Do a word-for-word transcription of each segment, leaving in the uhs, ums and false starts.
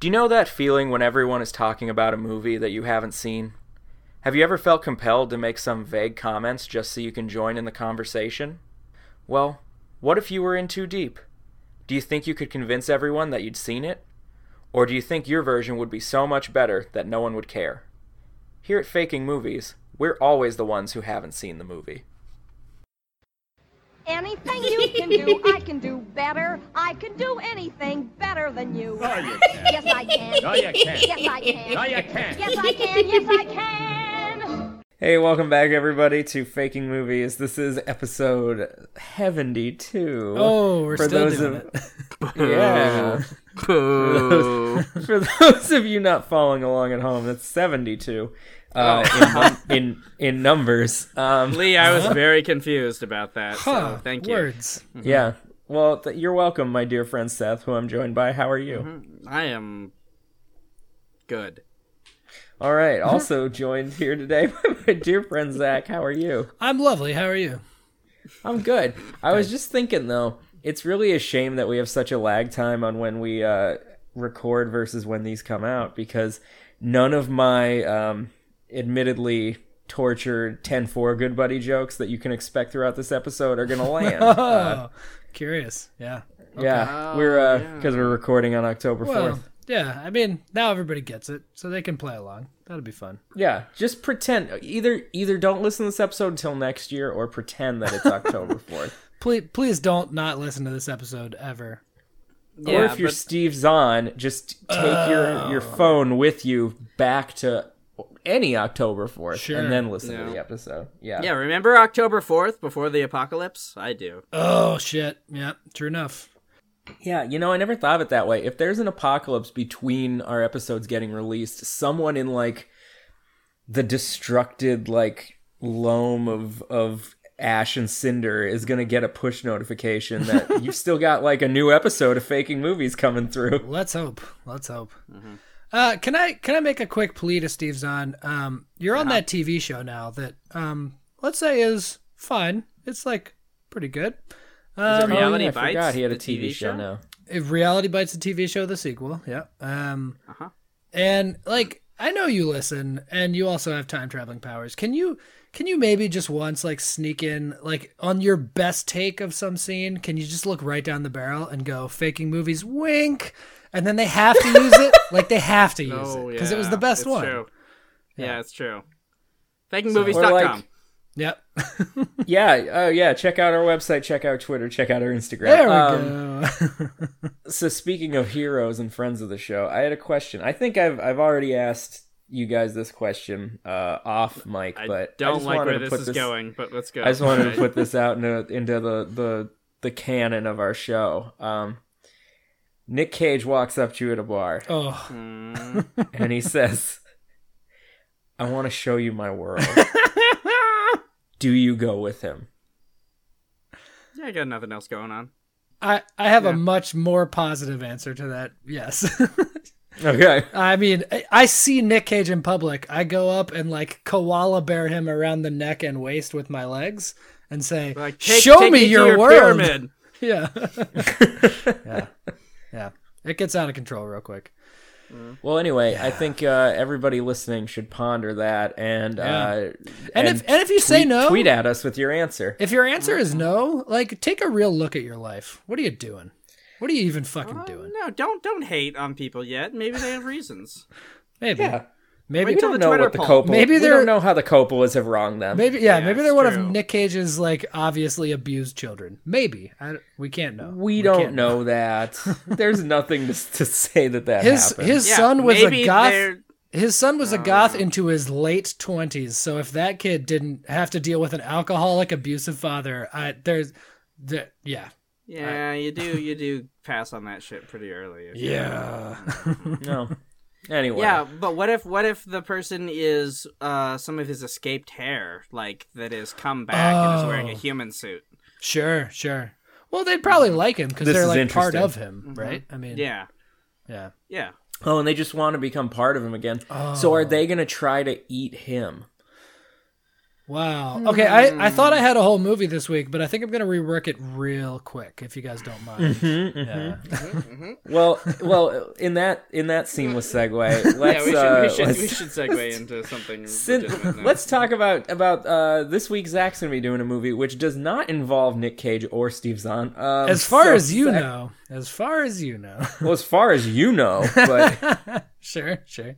Do you know that feeling when everyone is talking about a movie that you haven't seen? Have you ever felt compelled to make some vague comments just so you can join in the conversation? Well, what if you were in too deep? Do you think you could convince everyone that you'd seen it? Or do you think your version would be so much better that no one would care? Here at Faking Movies, we're always the ones who haven't seen the movie. Anything you can do, I can do better. I can do anything better than you. No, you can't. Yes, I can. No, you can't. Yes, I can. No, you can't. Yes, I can. Yes, I can. Hey, welcome back, everybody, to Faking Movies. This is episode seventy-two. Oh, we're for still those doing of, it. Yeah. Boo. For those, for those of you not following along at home, that's seventy-two uh, in, num- in in numbers. Um, Lee, I was very confused about that, Huh, so thank you. words. yeah. Well, th- you're welcome, my dear friend Seth, who I'm joined by. How are you? Mm-hmm. I am good. All right. Also joined here today by my dear friend Zach. How are you? I'm lovely. How are you? I'm good. I was just thinking, though, it's really a shame that we have such a lag time on when we uh, record versus when these come out, because none of my um, admittedly tortured ten four Good Buddy jokes that you can expect throughout this episode are going to land. Oh, Uh, curious. Yeah. yeah, Oh, we're uh, yeah. because we're recording on October Well, fourth. yeah. I mean, now everybody gets it, so they can play along. That'll be fun. Yeah, just pretend. Either either don't listen to this episode until next year, or pretend that it's October fourth. Please, please don't not listen to this episode ever. Or Yeah, if you're but- Steve Zahn, just take your, your phone with you back to any October fourth Sure. and then listen Yeah. to the episode. Yeah. Yeah, remember October fourth, before the apocalypse? I do. Oh shit. Yeah. True enough. Yeah, you know, I never thought of it that way. If there's an apocalypse between our episodes getting released, someone in, like, the destructed, like, loam of, of ash and cinder is going to get a push notification that you've still got, like, a new episode of Faking Movies coming through. Let's hope. Let's hope. Uh, can I can I make a quick plea to Steve Zahn? Um, you're on that T V show now that um, let's say is fine. It's like pretty good. Um, Reality Oh, yeah, I Bites, forgot he had a the T V, T V show show? now. If Reality Bites, the T V show, the sequel. Yeah. Um, Uh-huh. and like I know you listen, and you also have time traveling powers. Can you can you maybe just once like sneak in like on your best take of some scene? Can you just look right down the barrel and go Faking Movies, wink, and then they have to use it. Like they have to use Oh, it yeah. because it was the best it's one. True. Yeah. Yeah. it's true. faking movies dot com. Or, like, Yep. Yeah, oh yeah, check out our website, check out Twitter, check out our Instagram. There we Um, go. So speaking of heroes and friends of the show, I had a question. I think I've I've already asked you guys this question uh, off mic, I but I don't just like wanted where to this put is this, going, but let's go. I just wanted to Alright. put this out into into the the the canon of our show. Um, Nick Cage walks up to you at a bar Oh, Mm, and he says, "I want to show you my world. Do you go with him?" yeah, I got nothing else going on. I I have Yeah. a much more positive answer to that. Yes. Okay. I mean, I- I see Nick Cage in public. I go up and like koala bear him around the neck and waist with my legs and say, Like, take, "Show take me to your, your world." pyramid. Yeah. yeah. Yeah. It gets out of control real quick. Well, anyway, I think uh, everybody listening should ponder that and Yeah. uh, And if- and if you say tweet- no- tweet at us with your answer. If your answer is no, like take a real look at your life. What are you doing? What are you even fucking Uh, doing? no, don't don't hate on people yet. Maybe they have reasons. Maybe. Yeah. Maybe We Wait till don't the know Twitter what the poll. Coppola. Maybe we they're- don't know how the Coppolas have wronged them. Maybe yeah, Yeah, maybe it's they're one of true. Nick Cage's like obviously abused children. Maybe. I, we can't know. we don't can't know that. There's nothing to, to say that that His happened. his Yeah, son was maybe a goth. they're- His son was a goth into his late twenties. So if that kid didn't have to deal with an alcoholic, abusive father, I there's the yeah. Yeah, you do you do pass on that shit pretty early. if you- Yeah. No. Anyway. Yeah, but what if what if the person is uh some of his escaped hair, like that is come back and is wearing a Oh. human suit? Sure, sure. Well, they'd probably like him because This they're is like part interesting. of him, right? I mean, Yeah, yeah. yeah. Oh, and they just want to become part of him again. So Oh. are they going to try to eat him? Wow. Okay, I, I thought I had a whole movie this week, but I think I'm gonna rework it real quick if you guys don't mind. Mm-hmm, Yeah. mm-hmm. Well, well, in that in that seamless segue, let's yeah, we should, uh, we, should let's, we should segue into something sin- legitimate now. let's talk about about uh, this week. Zach's gonna be doing a movie which does not involve Nick Cage or Steve Zahn. Um, As far so as you Zach- know, as far as you know. well, as far as you know, but Sure, sure.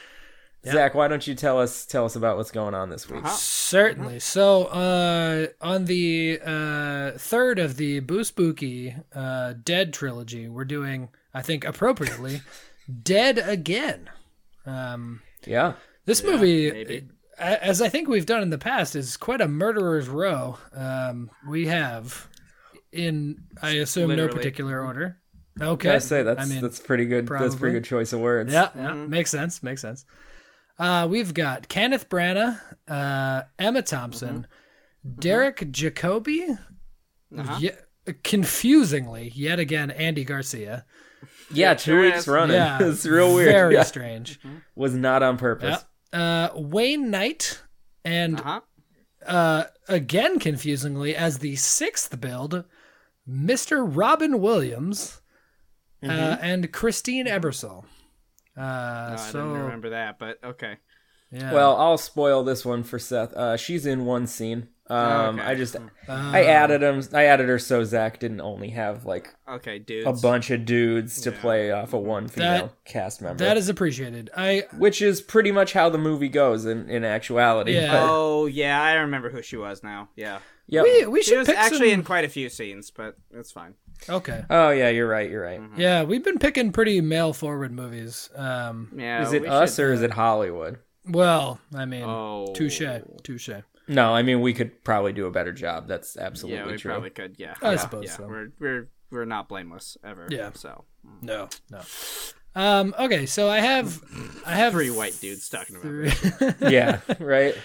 Zach, why don't you tell us tell us about what's going on this week? Uh-huh. Certainly. So, uh, on the uh, third of the Boo Spooky uh, Dead trilogy, we're doing, I think appropriately, Dead Again. Um, Yeah, this movie, maybe. a- as I think we've done in the past, is quite a murderer's row. Um, we have, in, I assume, no Literally. particular order. Okay. gotta say that's I mean, that's pretty good. That's probably. pretty good choice of words. Yeah, yeah, makes sense. Makes sense. Uh, we've got Kenneth Branagh, uh, Emma Thompson, Derek Jacobi, Uh-huh. ye- confusingly, yet again, Andy Garcia. yeah, two sure weeks is. running. Yeah, It's real weird. Very Yeah. strange. Was not on purpose. Yeah. Uh, Wayne Knight, and Uh-huh. uh, again, confusingly, as the sixth build, Mister Robin Williams, uh, and Christine Ebersol. Uh, No, I so didn't remember that, but okay. yeah. Well, I'll spoil this one for Seth. Uh, she's in one scene. Um, Okay. I just Uh, I added him. I added her so Zach didn't only have like Okay, dudes. a bunch of dudes to Yeah. play off of one female cast member. that is appreciated. I which is pretty much how the movie goes in, in actuality. Yeah. But, Oh, yeah, I remember who she was now. Yeah. yep. we we She should was pick actually some... in quite a few scenes, but it's fine. Okay. Oh yeah, you're right. You're right. Yeah, we've been picking pretty male forward movies. Um, Yeah. Is it we us should- or is it Hollywood? well, I mean, Oh. touche, touche. No, I mean we could probably do a better job. That's absolutely Yeah, we true. probably could. Yeah. I yeah, suppose yeah. so. We're we're we're not blameless ever. Yeah. So No, no. Um, okay, so I have, I have three white dudes talking about three, it. Yeah, right.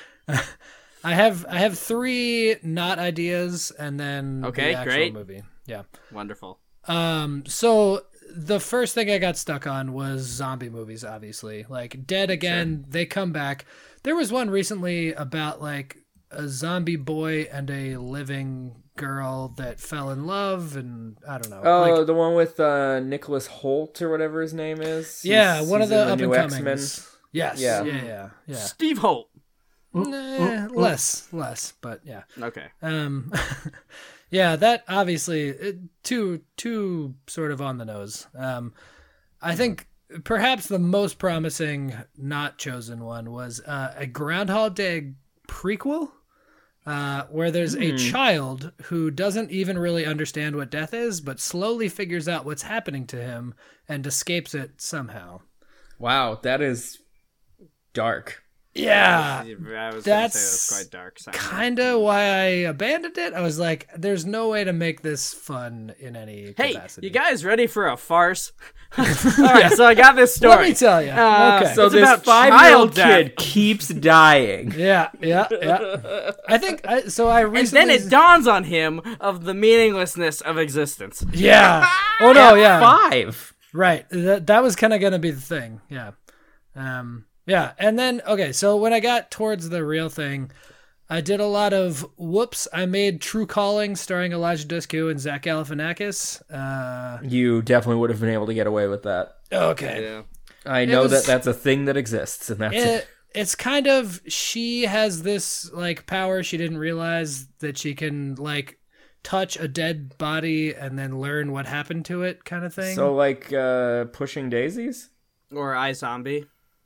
I have, I have three not ideas, and then Okay, the actual great. movie. Yeah. Wonderful. Um, so the first thing I got stuck on was zombie movies, obviously. Like Dead Again, they come back. There was one recently about like a zombie boy and a living girl that fell in love, and I don't know. Oh, like, the one with uh, Nicholas Holt or whatever his name is. yeah, He's- one of he's the in up and new X-Men. comings. Yes. Yeah. Yeah. Yeah. Yeah. Steve Holt. Nah, less, less, but yeah. Okay. Um, yeah, that obviously it, too too sort of on the nose. Um, I think perhaps the most promising not chosen one was uh, a Groundhog Day prequel, uh, where there's a child who doesn't even really understand what death is, but slowly figures out what's happening to him and escapes it somehow. Wow, that is dark. Yeah. I was that's gonna say it was quite dark. sounding. Kind of why I abandoned it. I was like, there's no way to make this fun in any Hey, capacity. you guys ready for a farce? All right, so I got this story. Let me tell you. Uh, okay. So It's this about five-year-old child kid death. keeps dying. yeah, yeah, yeah. I think I, so. I And recently. then it dawns on him of the meaninglessness of existence. yeah. Oh no. Yeah. Five. Right. That that was kind of gonna be the thing. Yeah. Um. Yeah. And then okay. So when I got towards the real thing, I did a lot of whoops. I made True Calling starring Elijah Dushku and Zach Galifianakis. Uh. You definitely would have been able to get away with that. Okay. Yeah. I know was- that that's a thing that exists, and that's it. it, it's kind of she has this like power she didn't realize that she can like touch a dead body and then learn what happened to it kind of thing. So like uh, pushing daisies. Or iZombie.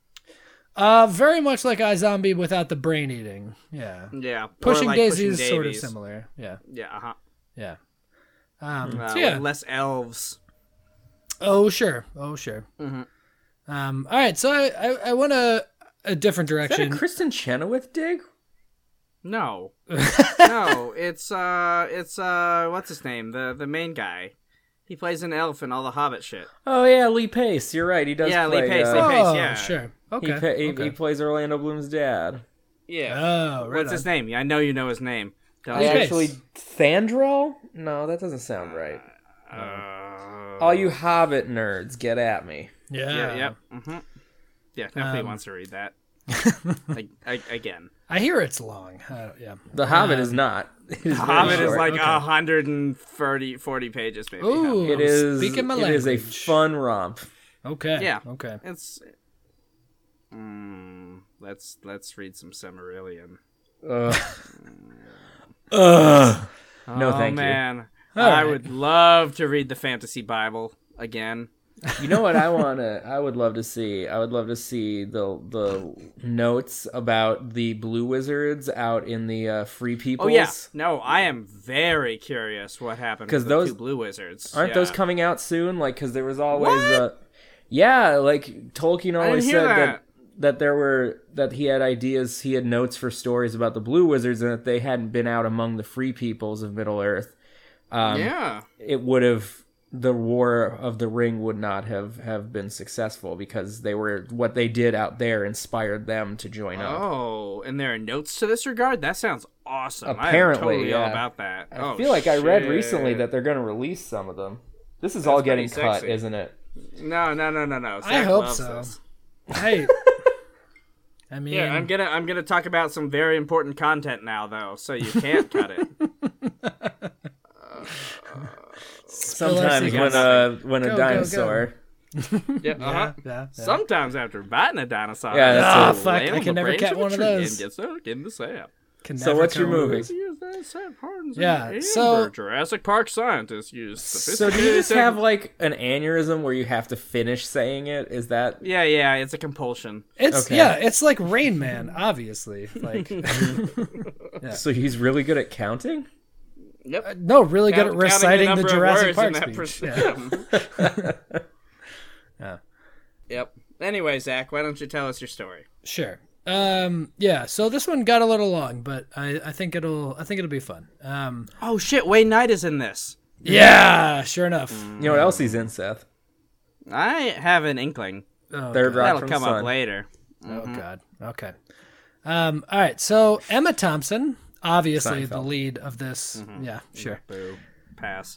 uh very much like iZombie without the brain eating. Yeah. Yeah. Or Pushing like Daisy Pushing is sort of Davies. similar. Yeah. Yeah. Uh huh. Yeah. Um Uh, so yeah. with less elves. Oh sure. Oh sure. Mhm. Um all right, so I I, I went a a different Is that a direction. Kristen Chenoweth dig? No. no. It's uh. It's uh. What's his name? The the main guy. He plays an elf in all the Hobbit shit. Oh yeah, Lee Pace. You're right. He does. Yeah, Lee play, Pace, uh, Lee Pace. Oh, yeah. sure. He, Okay. pa- he, okay. he plays Orlando Bloom's dad. Yeah. Oh, right What's his on. name? I know you know his name. Don't I Lee you? Pace. actually Thandrel? No, that doesn't sound right. Uh, All you Hobbit nerds, get at me. Yeah. Yeah. Yep. hmm Yeah. Nobody Um, wants to read that. like I, again, I hear it's long. Uh, yeah. The Hobbit Um, is not. It is very Hobbit is short. like Okay. one hundred thirty, forty pages maybe. Ooh. It is. Speaking my it is a language. fun romp. Okay. Yeah. Okay. It's. Mm, let's let's read some Silmarillion. Ugh. Ugh. No, oh, thank you. man. All I right. would love to read the Fantasy Bible again. You know what I want to? I would love to see. I would love to see the the notes about the Blue Wizards out in the uh, Free Peoples. Oh yeah, no, I am very curious what happened 'Cause with those- the two Blue Wizards. Aren't Yeah. those coming out soon? Like, because there was always What? uh yeah, like Tolkien I always didn't hear said that. that. that there were that he had ideas, he had notes for stories about the Blue Wizards, and that they hadn't been out among the Free Peoples of Middle Earth. Um, Yeah. it would have the War of the Ring would not have have been successful because they were what they did out there inspired them to join up. Oh, and there are notes to this regard? That sounds awesome. Apparently, I am totally all yeah. about that. I oh, feel like I read shit. recently that they're going to release some of them. This is all That's getting pretty cut, sexy. isn't it? No, no, no, no, no. I Zach hope loves so. this. Hey. I mean, Yeah, I'm gonna I'm gonna talk about some very important content now, though, so you can't cut it. spill our Sometimes when secrets. a when a Go, go, go. dinosaur. Yeah, uh-huh. yeah, yeah. Sometimes after biting a dinosaur, Yeah, that's Ah, it. fuck, land I on can the never branch get of a one of tree those. And get stuck in the sap. Can So never what's your come movie? Use that sap hardens Yeah, and so- amber. Jurassic Park scientists use So sophisticated. do you just tech- have like an aneurysm where you have to finish saying it? Is that Yeah, yeah, it's a compulsion. It's Okay. yeah, it's like Rain Man, obviously. Like so he's really good at counting? Yep. no, really good at Count- counting reciting the number of Jurassic words Park in that speech. pres- Yeah. Yeah. Yep. Anyway, Zach, why don't you tell us your story? Sure. Um, yeah. So this one got a little long, but I, I think it'll I think it'll be fun. Um, Oh shit, Wayne Knight is in this. yeah, sure enough. You know what else he's in, Seth? I have an inkling. Oh, Third God. Rock That'll from come Sun. up later. Oh God. Okay. Um, all right. So Emma Thompson, obviously the Seinfeld. lead of this. Yeah, sure. Boo. Pass.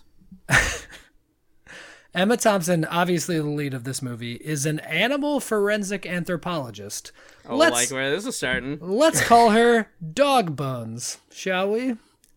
Emma Thompson, obviously the lead of this movie, is an animal forensic anthropologist. Oh, let's like where this is starting. let's call her Dog Bones, shall we?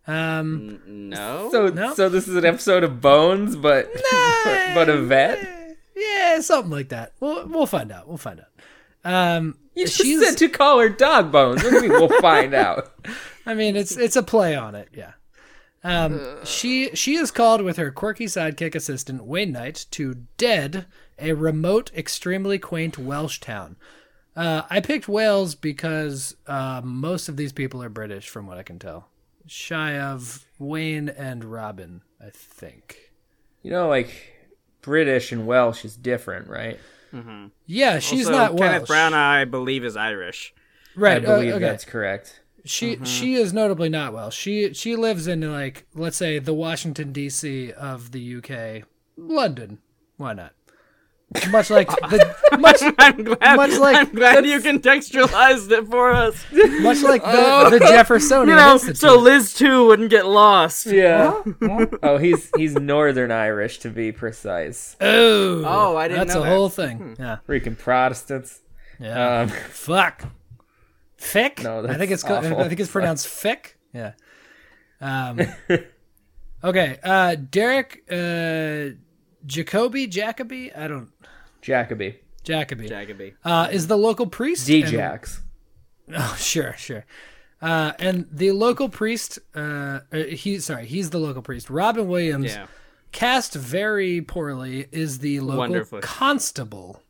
Um, No. So No. so this is an episode of Bones, but but a vet. yeah, something like that. We'll we'll find out. We'll find out. Um, You just she's. said to call her Dog Bones. What do you mean we'll find out? I mean, it's it's a play on it. Yeah. Um, she she is called with her quirky sidekick assistant Wayne Knight to Dead, a remote, extremely quaint Welsh town. Uh, I picked Wales because uh, most of these people are British, from what I can tell. Shy of Wayne and Robin, I think. You know, like British and Welsh is different, right? Yeah, she's Also, not Welsh. Kenneth Brown, I believe, is Irish. right? I believe uh, okay. that's correct. She she is notably not Welsh. She she lives in like let's say the Washington D C of the U K, London. Why not? Much like the much I'm glad. Much like- I'm glad you contextualized it for us. much like the, the Jeffersonian You know, Institute. so Liz too wouldn't get lost. Yeah. oh, he's he's Northern Irish to be precise. oh, Oh, I didn't that's know a that. whole thing. Yeah, Freaking Protestants. yeah. Um, Fuck. Fick. No, I think that's it's co- awful. I think it's pronounced Fick. Yeah. Um. Okay. Uh, Derek. Uh, Jacoby. Jacoby. I don't. Jacoby. Jacoby. Jacoby. Uh, is the local priest. and- D-Jax. Oh, sure, sure. Uh, and the local priest, uh, uh, he sorry, he's the local priest. Robin Williams, Yeah. cast very poorly, is the local Wonderfully. constable.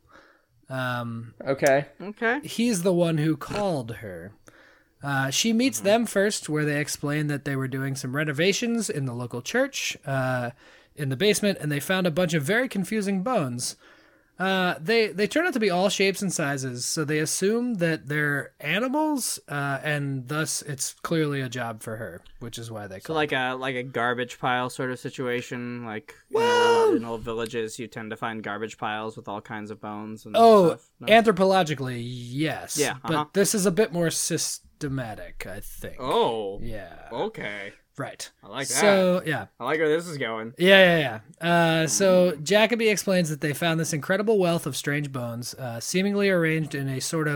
Um, Okay. Okay. he's the one who called her. Uh, she meets them first, where they explain that they were doing some renovations in the local church, uh, in the basement, and they found a bunch of very confusing bones. Uh, they they turn out to be all shapes and sizes, so they assume that they're animals, uh, and thus it's clearly a job for her, which is why they So call like a like a garbage pile sort of situation, like in, old, in old villages, you tend to find garbage piles with all kinds of bones and Oh, stuff. No? anthropologically, yes. Yeah, uh-huh. But this is a bit more systematic, I think. Oh. Yeah. Okay. Right. I like that. So, yeah. I like where this is going. Yeah, yeah, yeah. Uh, so Jacoby explains that they found this incredible wealth of strange bones, uh, seemingly arranged in a sort of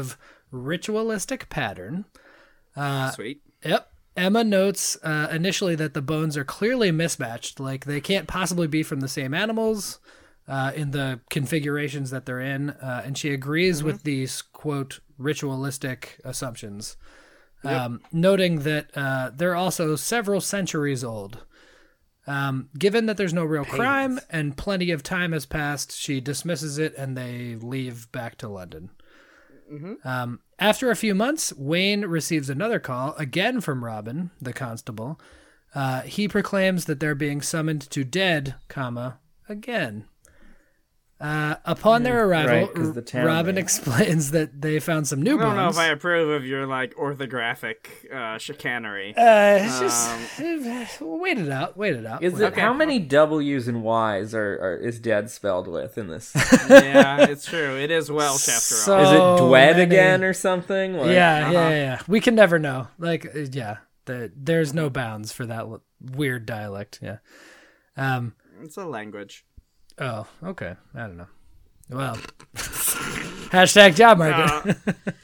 ritualistic pattern. Sweet. Yep. Emma notes uh, initially that the bones are clearly mismatched, like they can't possibly be from the same animals uh, in the configurations that they're in, uh, and she agrees mm-hmm. with these, quote, ritualistic assumptions, yep. um, noting that uh, they're also several centuries old. Um, given that there's no real Pains. crime and plenty of time has passed, she dismisses it and they leave back to London. Mm-hmm. Um, after a few months, Wayne receives another call, again from Robin, the constable. Uh, he proclaims that they're being summoned to dead, comma, again. Uh, upon their arrival, right, 'cause the town Robin there. explains that they found some new I don't know bones. if I approve of your like orthographic uh, chicanery. Uh, it's Um, just wait it out, wait it out. Is wait it Okay. how many W's and Y's are, are is dead spelled with in this? yeah, it's true. It is Welsh after So- all. Is it Oh, Dwed many. again or something? Like, yeah, uh-huh. yeah, yeah, yeah. We can never know. Like, uh, yeah, the, there's no bounds for that l- weird dialect. Yeah. Um. It's a language. Oh, okay. I don't know. Well, hashtag job market.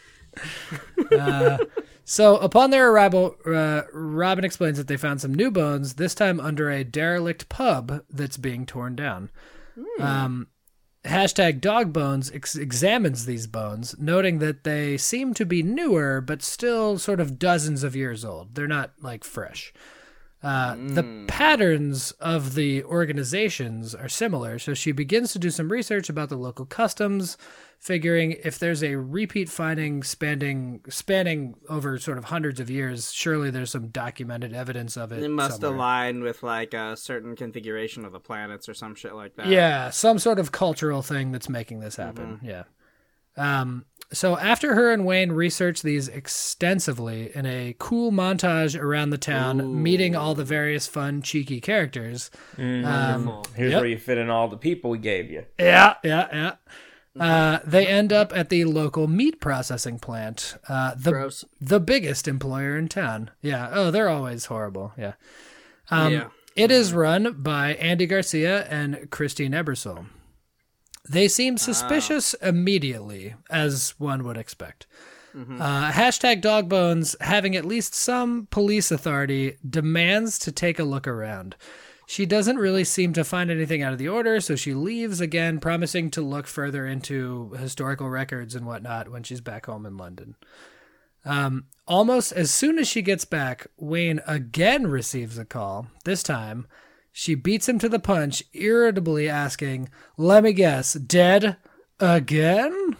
Uh, uh, so upon their arrival, uh, Robin explains that they found some new bones, this time under a derelict pub that's being torn down. Um, hashtag dog bones ex- examines these bones, noting that they seem to be newer, but still sort of dozens of years old. They're not like fresh. Uh, the patterns of the organizations are similar, so she begins to do some research about the local customs, figuring if there's a repeat finding spanning spanning over sort of hundreds of years, surely there's some documented evidence of it. it must somewhere. align with like a certain configuration of the planets or some shit like that. Yeah, some sort of cultural thing that's making this happen. Yeah. Um, so after her and Wayne research these extensively in a cool montage around the town, Ooh. meeting all the various fun, cheeky characters. Um, Wonderful. Here's Yep. where you fit in all the people we gave you. Yeah, yeah, yeah. Uh, they end up at the local meat processing plant, uh, the Gross. the biggest employer in town. Yeah. Oh, they're always horrible. Yeah. Um, Yeah. It is run by Andy Garcia and Christine Ebersole. They seem suspicious immediately, as one would expect. Uh, hashtag dog bones, having at least some police authority, demands to take a look around. She doesn't really seem to find anything out of the order, so she leaves again, promising to look further into historical records and whatnot when she's back home in London. Um, almost as soon as she gets back, Wayne again receives a call. This time, she beats him to the punch, irritably asking, "Let me guess, dead again?"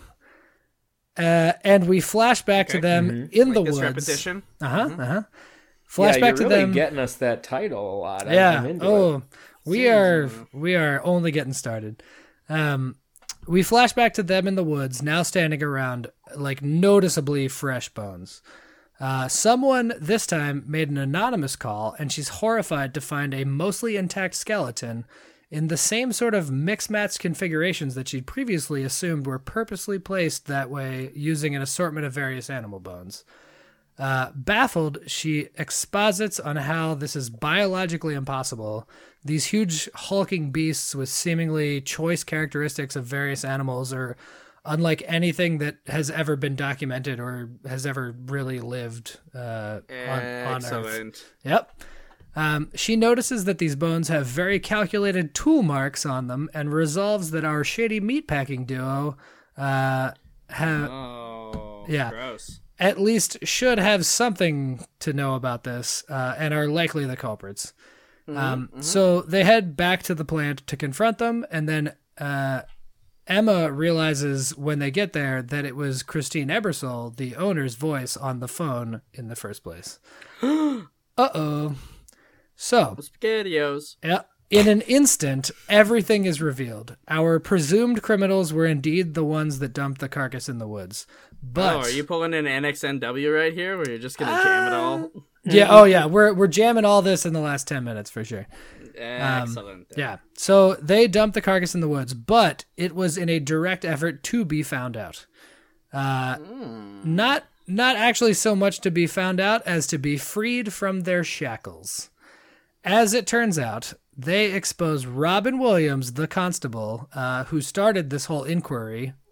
Uh, and we flash back to Okay. them in the Like this woods. repetition. Uh huh. Uh huh. Flash yeah, back to you're really them. getting us that title a lot. I'm- Yeah. I'm into Oh, it. we are we are only getting started. Um, we flash back to them in the woods, now standing around like noticeably fresh bones. Uh, someone this time made an anonymous call, and she's horrified to find a mostly intact skeleton in the same sort of mix-match configurations that she'd previously assumed were purposely placed that way using an assortment of various animal bones. Uh, baffled, she exposits on how this is biologically impossible. These huge hulking beasts with seemingly choice characteristics of various animals are unlike anything that has ever been documented or has ever really lived uh, on, on Earth. Excellent. Yep. Um, she notices that these bones have very calculated tool marks on them and resolves that our shady meatpacking duo uh, have Oh, Yeah. gross. at least should have something to know about this uh, and are likely the culprits. Um, So they head back to the plant to confront them, and then uh, Emma realizes when they get there that it was Christine Ebersole, the owner's voice, on the phone in the first place. Uh-oh. So, SpaghettiOs. yeah, in an instant, everything is revealed. Our presumed criminals were indeed the ones that dumped the carcass in the woods. But Oh, are you pulling an N X N W right here, where you're just gonna jam it all? yeah, oh yeah, we're we're jamming all this in the last ten minutes for sure. Excellent. Yeah. So they dumped the carcass in the woods, but it was in a direct effort to be found out. Uh, Not not actually so much to be found out as to be freed from their shackles. As it turns out, they expose Robin Williams, the constable, uh, who started this whole inquiry,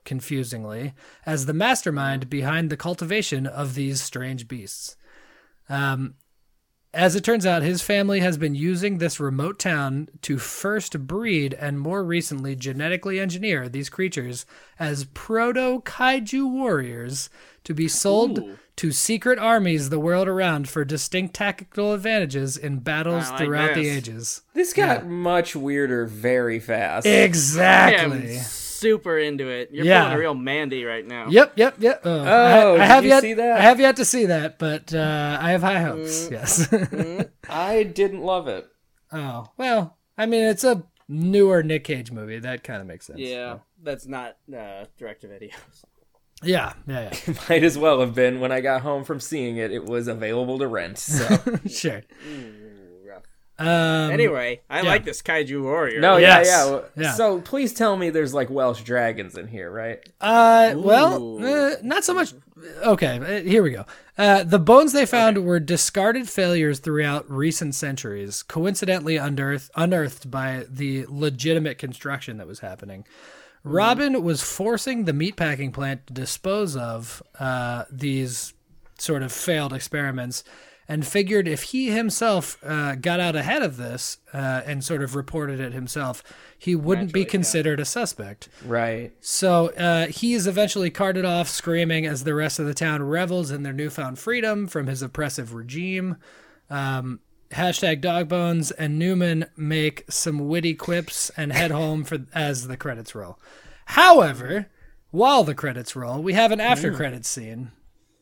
confusingly, as the mastermind behind the cultivation of these strange beasts. Um, as it turns out, his family has been using this remote town to first breed and more recently genetically engineer these creatures as proto-kaiju warriors to be sold Ooh. to secret armies the world around for distinct tactical advantages in battles I like throughout the this. ages. This got much weirder very fast. Exactly. I'm super into it. You're Yeah. pulling a real Mandy right now. Yep, yep, yep. Oh, Oh, I, I did have you yet, see that? I have yet to see that, but uh, I have high hopes. Mm. Yes. I didn't love it. Oh well, I mean, it's a newer Nick Cage movie. That kind of makes sense. Yeah, that's not uh, direct to videos. Yeah, yeah, Might as well have been. When I got home from seeing it, it was available to rent. So yeah. Sure. rough. Um, Anyway, I yeah. like this kaiju warrior. no, Yes. yeah, yeah, Yeah. So please tell me there's like Welsh dragons in here, right? Uh, well, Ooh. uh, not so much. Okay, uh, here we go. Uh, the bones they found were discarded failures throughout recent centuries, coincidentally unearthed, unearthed by the legitimate construction that was happening. Robin was forcing the meatpacking plant to dispose of uh, these sort of failed experiments and figured if he himself uh, got out ahead of this uh, and sort of reported it himself, he wouldn't be Naturally, yeah. considered a suspect. Right. So uh, he is eventually carted off screaming as the rest of the town revels in their newfound freedom from his oppressive regime. Um, hashtag Dogbones and Newman make some witty quips and head home for as the credits roll. However, while the credits roll, we have an after credits scene.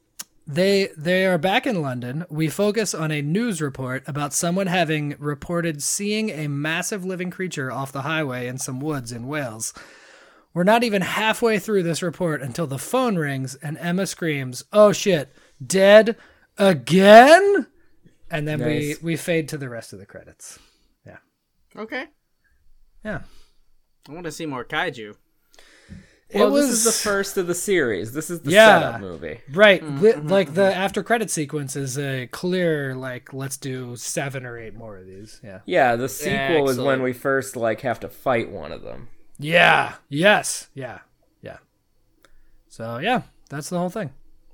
They they are back in London. We focus on a news report about someone having reported seeing a massive living creature off the highway in some woods in Wales. We're not even halfway through this report until the phone rings and Emma screams, "Oh shit, dead again?" And then Nice. we, we fade to the rest of the credits. Yeah. Okay. Yeah. I want to see more kaiju. Well, it was this is the first of the series. This is the Yeah. setup movie. right. Mm-hmm, li- like the after credit sequence is a clear, like, let's do seven or eight more of these. Yeah. Yeah, the sequel is when Excellent. we first like have to fight one of them. Yeah. Yes. Yeah. Yeah. So, yeah, that's the whole thing.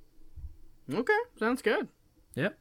Okay, sounds good. Yep.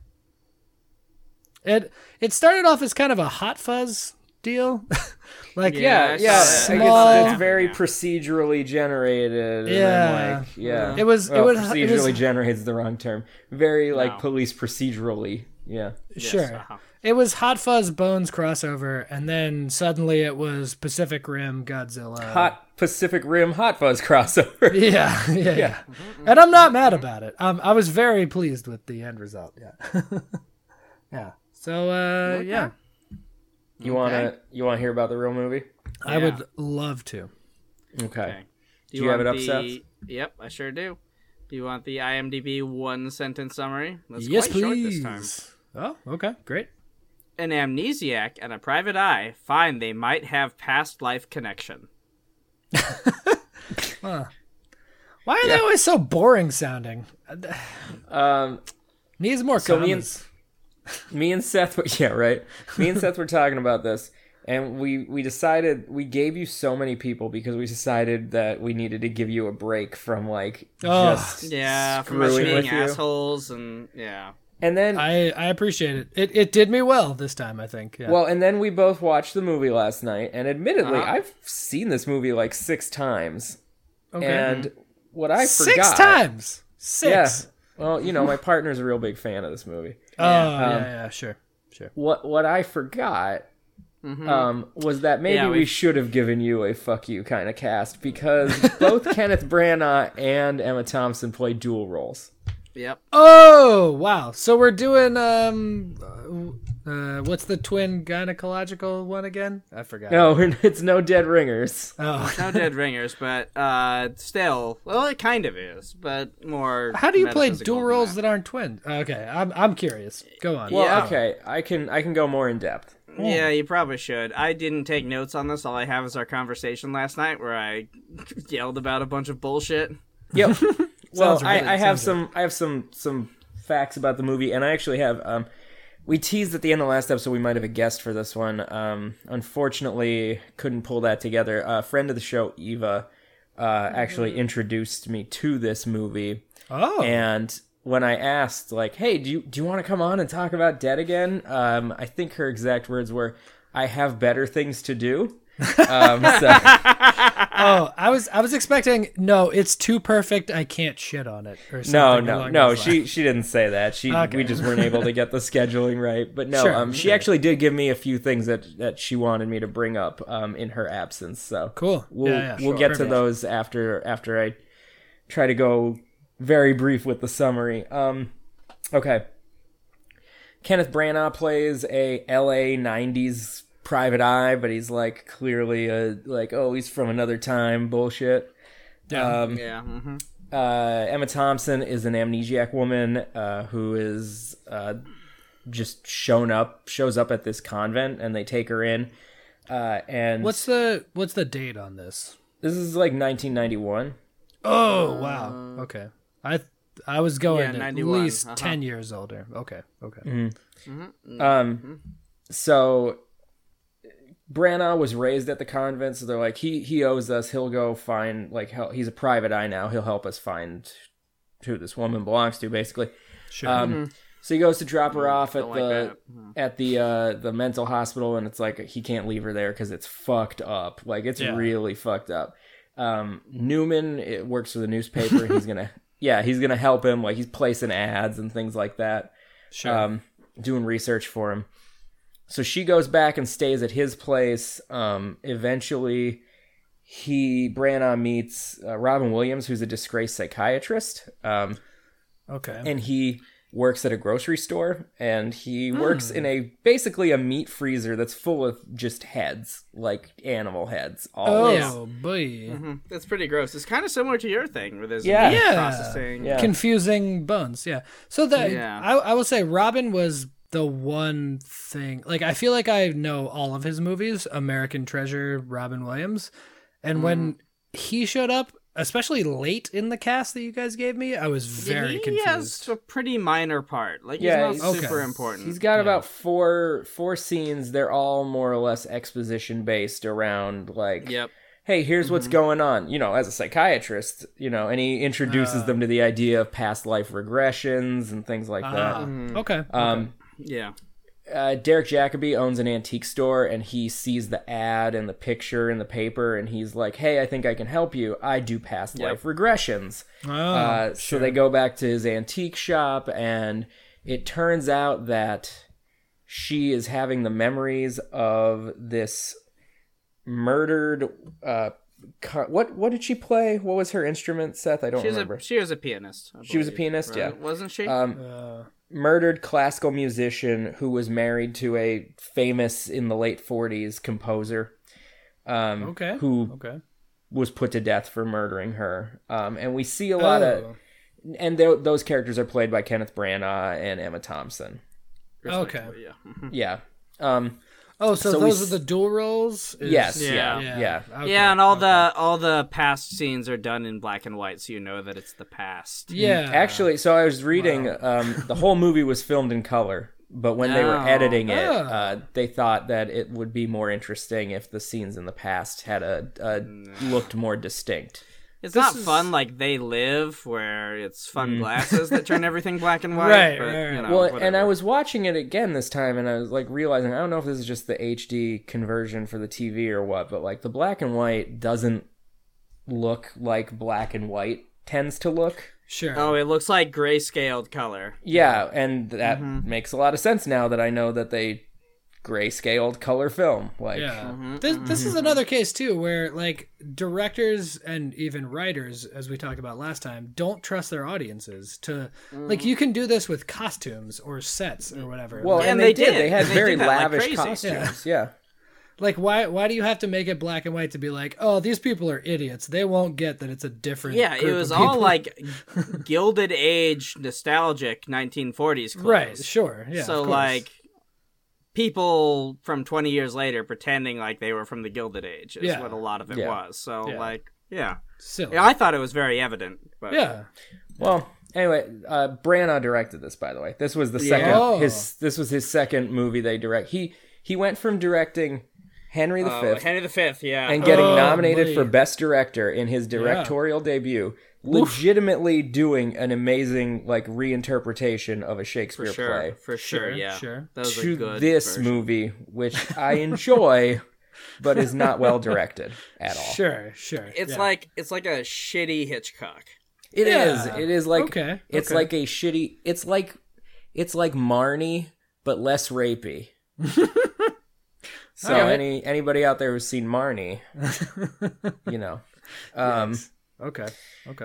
It it started off as kind of a Hot Fuzz deal. like, Yeah, Yeah, yeah. I Small- guess it's very Yeah. procedurally generated. And Yeah. then, like, yeah. It was- it Well, was- it procedurally was- generates the wrong term. Very like No. police procedurally. Yeah. sure. Yes, uh-huh. It was Hot Fuzz Bones crossover, and then suddenly it was Pacific Rim Godzilla. Hot Pacific Rim Hot Fuzz crossover. Yeah, yeah, yeah. And I'm not mad about it. Um, I was very pleased with the end result. Yeah. yeah. So, uh, yeah, You wanna you wanna hear about the real movie? I Yeah. would love to. Okay. Okay. Do you have it want up, the... Seth? Yep, I sure do. Do you want the IMDb one sentence summary? That's yes, quite short please. this time. Oh, okay, great. An amnesiac and a private eye find they might have past life connection. Why are they always so boring sounding? Um Needs more So me and- commas. me and Seth were, yeah, right. Me and Seth were talking about this, and we we decided we gave you so many people because we decided that we needed to give you a break from like Oh. just Yeah, from screwing being with you. assholes and yeah. And then I, I appreciate it. It it did me well this time, I think. Yeah. well, and then we both watched the movie last night, and admittedly, Uh-huh. I've seen this movie like six times. okay. And what I Six forgot, times. Six. yeah. Well, you know, my partner's a real big fan of this movie. Oh, yeah, Um, yeah, sure, sure. What what I forgot um, was that maybe Yeah, we we- should have given you a fuck you kind of cast because both Kenneth Branagh and Emma Thompson play dual roles. Yep. Oh, wow. So we're doing um, uh, what's the twin gynecological one again? I forgot. No, it's no Dead Ringers. Oh, No dead ringers, but uh still, well, it kind of is, but more. how do you play metaphysical dual than roles that? that aren't twins? Okay, I'm I'm curious. Go on. Well, Yeah. okay, I can I can go more in depth. Yeah, you probably should. I didn't take notes on this. All I have is our conversation last night where I yelled about a bunch of bullshit. Yep. well, Sounds I, really- I have sounds some I have some some facts about the movie, and I actually have. Um, we teased at the end of the last episode we might have a guest for this one. Um, unfortunately, couldn't pull that together. A friend of the show, Eva, uh, actually introduced me to this movie. Oh. And when I asked, like, hey, do you do you want to come on and talk about Dead again? Um, I think her exact words were, I have better things to do. um, so. Oh, I was I was expecting, no, it's too perfect, I can't shit on it. Or something No, no, along no. those She lines. she didn't say that. She Okay. we just weren't able to get the scheduling right. But no, Sure, um, she sure. actually did give me a few things that, that she wanted me to bring up um, in her absence. So Cool. We'll Yeah, yeah, we'll sure. get to Perfect. those after after I try to go very brief with the summary. Um, okay. Kenneth Branagh plays a L A nineties private eye, but he's like clearly a like oh he's from another time bullshit. Yeah. Um, Yeah. Mm-hmm. uh, Emma Thompson is an amnesiac woman uh, who is uh, just shown up, shows up at this convent, and they take her in. Uh, and What's the what's the date on this? this is like nineteen ninety-one. Oh, wow. Okay. I I was going Yeah, at ninety-one, least uh-huh. ten years older. Okay. Okay. Mm-hmm. Um, so Branagh was raised at the convent, so they're like, he he owes us. He'll go find like hel- he's a private eye now. He'll help us find who this woman belongs to, basically. Sure. Um, So he goes to drop her off at Don't like the that. Mhm. at the uh, the mental hospital, and it's like he can't leave her there because it's fucked up. Like it's Yeah. really fucked up. Um, Newman it works for the newspaper. He's gonna yeah he's gonna help him. Like he's placing ads and things like that. Sure. Um, doing research for him. So she goes back and stays at his place. Um, eventually, he Branagh meets uh, Robin Williams, who's a disgraced psychiatrist. Um, okay. and he works at a grocery store, and he Hmm. works in a basically a meat freezer that's full of just heads, like animal heads. All oh, over. boy. Mm-hmm. That's pretty gross. It's kind of similar to your thing with his Yeah. meat Yeah. processing. Yeah. Confusing bones. Yeah. So that Yeah. I, I will say Robin was the one thing, like, I feel like I know all of his movies, American Treasure, Robin Williams. And Mm. when he showed up, especially late in the cast that you guys gave me, I was very he confused. has a pretty minor part. Like, Yeah, he's not he's- super Okay. important. He's got Yeah. about four four scenes. They're all more or less exposition based around like, Yep. hey, here's what's going on. You know, as a psychiatrist, you know, and he introduces Uh. them to the idea of past life regressions and things like Ah, that. okay. Um, Yeah. uh, Derek Jacobi owns an antique store, and he sees the ad and the picture in the paper, and he's like, hey, I think I can help you. I do past Yep. life regressions. Oh, uh, so they go back to his antique shop, and it turns out that she is having the memories of this murdered uh car- what what did she play? What was her instrument, Seth? I don't She was, remember. a, she was a pianist. I She was a believe, pianist, right? yeah. Wasn't she? um Uh, murdered classical musician who was married to a famous in the late forties composer um okay. who Okay. was put to death for murdering her. Um and we see a lot of Oh, and th- those characters are played by Kenneth Branagh and Emma Thompson. Respectively, Yeah. Mhm. Yeah. Um oh, so, So we those s- are the dual roles? Is- yes, Yeah. yeah. Yeah. Yeah. Okay, Yeah, and all okay. the all the past scenes are done in black and white, so you know that it's the past. Yeah. Actually, so I was reading um the whole movie was filmed in color, but when they were Oh. editing it, Oh. uh, they thought that it would be more interesting if the scenes in the past had a, a looked more distinct. It's This not is- fun like They Live, where it's fun glasses that turn everything black and white. Right, but, right, right. You know, Well, and whatever. I was watching it again this time, and I was like realizing I don't know if this is just the H D conversion for the T V or what, but like the black and white doesn't look like black and white tends to look. Sure. Oh, it looks like grayscaled color. Yeah, and that makes a lot of sense now that I know that they grayscaled color film. Like, Yeah. This this is another case too where like directors and even writers, as we talked about last time, don't trust their audiences to like you can do this with costumes or sets or whatever. well, like, and, And they, they did. did. They had And they very did that like lavish crazy. costumes. Yeah. like why why do you have to make it black and white to be like, oh, these people are idiots. They won't get that it's a different Yeah, it group was of all people. like Gilded Age, nostalgic nineteen forties clothes. right, sure. Yeah. so of course. like people from twenty years later pretending like they were from the Gilded Age is Yeah. what a lot of it Yeah. was. So Yeah. like, yeah. Silly. yeah, I thought it was very evident. But Yeah. Well, anyway, uh, Branagh directed this. By the way, this was the second Oh. his. This was his second movie they direct. He he went from directing Henry the Uh, Fifth, Henry the Fifth, yeah. and getting Oh, nominated boy. for Best Director in his directorial debut, legitimately doing an amazing like reinterpretation of a for Shakespeare sure, play for sure, Sure, yeah. sure. That was a to good this version. movie, which I enjoy, but is not well directed at all. Sure, sure. It's yeah. like it's like a shitty Hitchcock. It is. Yeah. It is like Okay, it's okay. like a shitty. It's like it's like Marnie, but less rapey. So Alright. any anybody out there who's seen Marnie, you know. Um, Okay, okay.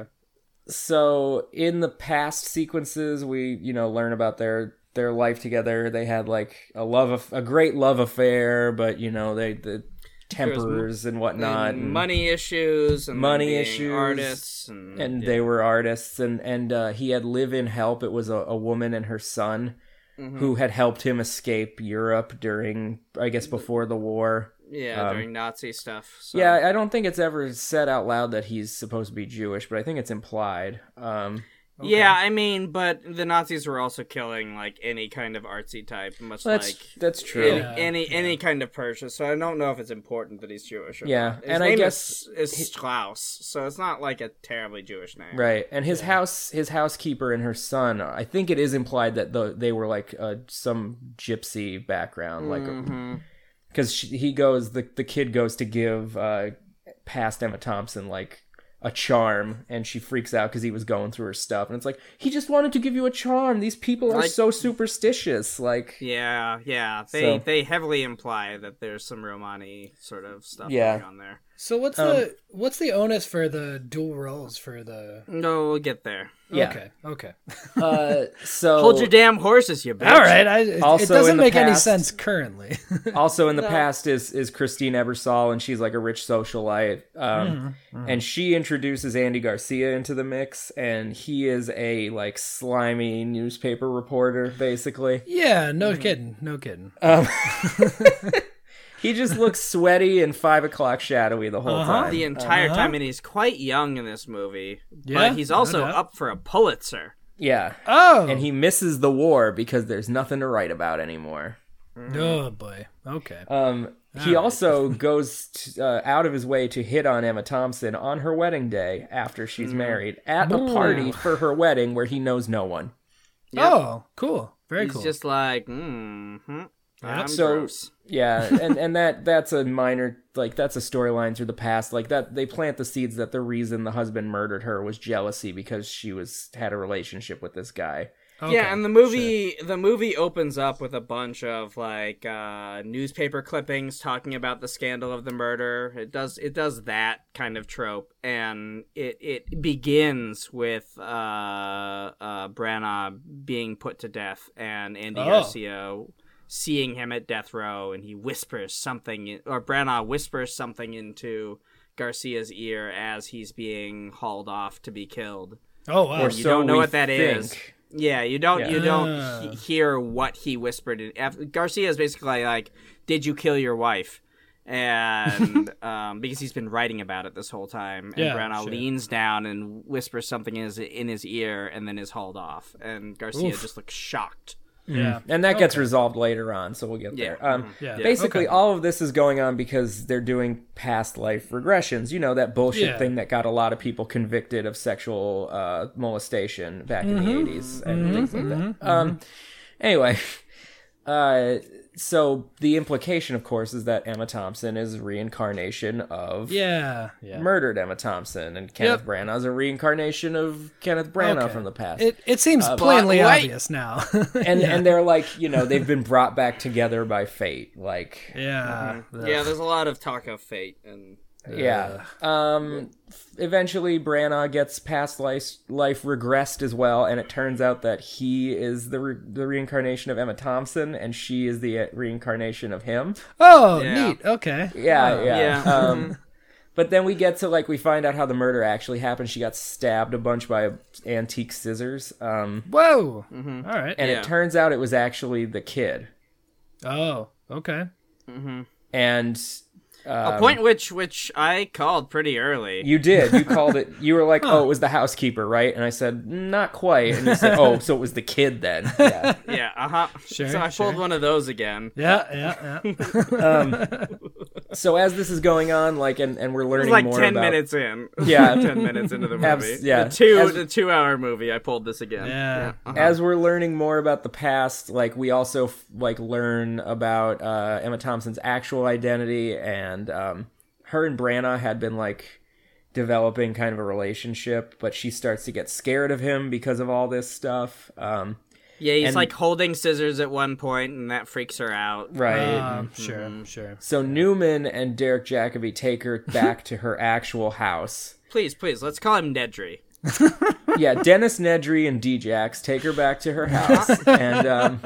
So in the past sequences, we you know learn about their their life together. They had like a love of a great love affair, but you know they the tempers and whatnot, And and, money issues and Money them being issues, artists and, and yeah. they were artists, and and uh, he had live-in help. It was a, a woman and her son Mm-hmm. who had helped him escape Europe during, I guess, before the war. yeah um, during Nazi stuff. So. Yeah, I don't think it's ever said out loud that he's supposed to be Jewish, but I think it's implied. Um, Yeah, I mean, but the Nazis were also killing like any kind of artsy type, much that's like that's true. any Yeah, any, any kind of Persian. So I don't know if it's important that he's Jewish. Or Yeah, not. His and I name guess is, is Strauss, so it's not like a terribly Jewish name. Right, and his house, his housekeeper and her son. I think it is implied that the, they were like uh, some gypsy background, like Mm-hmm. because he goes, the the kid goes to give uh, past Emma Thompson like a charm, and she freaks out because he was going through her stuff, and it's like he just wanted to give you a charm. These people are Like- so superstitious, like. Yeah, yeah. They So- they heavily imply that there's some Romani sort of stuff Yeah. going on there. So what's Um, the what's the onus for the dual roles for the? No, we'll get there. Yeah. Okay, okay. Uh, so Hold your damn horses, you bitch. All right. I, it, Also it doesn't in the make any past- sense currently. Also in the past is is Christine Ebersol, and she's like a rich socialite. Um, Mm-hmm, And she introduces Andy Garcia into the mix, and he is a like slimy newspaper reporter, basically. yeah. No kidding. No kidding. Um, he just looks sweaty and five o'clock shadowy the whole Uh-huh. time. The entire Uh-huh. time, and he's quite young in this movie. Yeah, but he's no also doubt. up for a Pulitzer. Yeah, Oh. and he misses the war because there's nothing to write about anymore. Oh boy. Okay. Um, he also goes t uh, out of his way to hit on Emma Thompson on her wedding day after she's married at a party for her wedding where he knows no one. Yep. Oh, cool. Very He's cool. just like, mm-hmm. I'm So- gross. Yeah, and and that that's a minor like that's a storyline through the past. Like that they plant the seeds that the reason the husband murdered her was jealousy because she was had a relationship with this guy. Okay, Yeah, and the movie the movie opens up with a bunch of like uh, newspaper clippings talking about the scandal of the murder. It does it does that kind of trope, and it it begins with uh, uh, Branagh being put to death and Andy Oh. Garcia seeing him at death row, and he whispers something, or Branagh whispers something into Garcia's ear as he's being hauled off to be killed. Oh wow. Or You so don't know we what that is. think. Yeah, you don't Yeah. you don't Ah. he- hear what he whispered. In, af- Garcia is basically like, "Did you kill your wife?" And um, because he's been writing about it this whole time, and Yeah, Branagh sure. leans down and whispers something in his in his ear, and then is hauled off. And Garcia Oof. just looks shocked. Yeah. And that gets Okay. resolved later on, so we'll get Yeah. there. Um, Yeah. Basically, Okay. all of this is going on because they're doing past life regressions. You know, that bullshit Yeah. thing that got a lot of people convicted of sexual uh, molestation back in the eighties and things like that. Um, anyway, uh, so the implication, of course, is that Emma Thompson is a reincarnation of Yeah. Yeah. murdered Emma Thompson, and Kenneth Yep. Branagh is a reincarnation of Kenneth Branagh Okay. from the past. It it seems Uh, plainly but wait. obvious now. and and they're like, you know, they've been brought back together by fate. Like, yeah. Yeah, there's a lot of talk of fate, and yeah. Um. Eventually, Branagh gets past life life regressed as well, and it turns out that he is the re- the reincarnation of Emma Thompson, and she is the uh, reincarnation of him. Oh, Yeah. neat. Okay. Yeah, Oh. yeah. Yeah. Um. But then we get to like we find out how the murder actually happened. She got stabbed a bunch by antique scissors. Um. Whoa. All right. And Yeah. it turns out it was actually the kid. Oh, okay. And um, a point which which I called pretty early. you did. You called it. You were like, "Oh, it was the housekeeper, right?" And I said, "Not quite." And you said, "Oh, so it was the kid then." Yeah. Yeah, uh huh. Sure, So I pulled sure. one of those again. Yeah, yeah, yeah. So as this is going on, like, and, and we're It learning was like more ten about... minutes in. Yeah. ten minutes into the movie. Abs- yeah. The two, As- the two-hour movie. I pulled this again. Yeah. Uh-huh. As we're learning more about the past, like, we also, like, learn about uh, Emma Thompson's actual identity, and um, her and Branagh had been, like, developing kind of a relationship, but she starts to get scared of him because of all this stuff. Um, Yeah, he's and- like holding scissors at one point, and that freaks her out. right. Um, sure, sure. So Newman and Derek Jacobi take her back to her actual house. Please, please, let's call him Nedry. Yeah, Dennis Nedry and D-Jax take her back to her house, and um,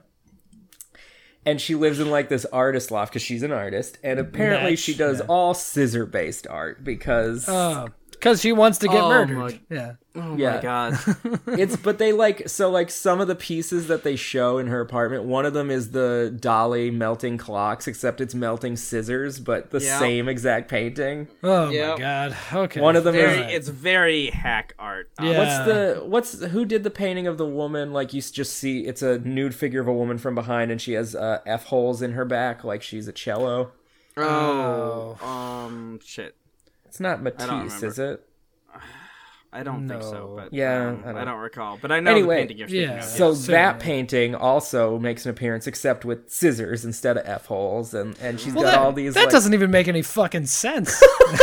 and she lives in like this artist loft because she's an artist, and apparently Nice, she does yeah. all scissor-based art because Oh, because she wants to get Oh, murdered. my- Yeah. Oh Yeah. my god. it's but they like so like some of the pieces that they show in her apartment. One of them is the Dolly melting clocks, except it's melting scissors, but the Yeah. same exact painting. Oh Yep. my god. Okay. One of them Very, is it's very hack art. Um, Yeah. What's the what's who did the painting of the woman? Like you s- just see, it's a nude figure of a woman from behind, and she has uh, f holes in her back, like she's a cello. Oh, um, shit. It's not don't Matisse, remember. is it? I don't think so, No. but Yeah, um, I I, don't- don't... recall. But I know Anyway, the painting you're speaking yeah. of. So certainly. that painting also makes an appearance, except with scissors instead of f holes, and and she's Well, got that, all these. that like, doesn't even make any fucking sense.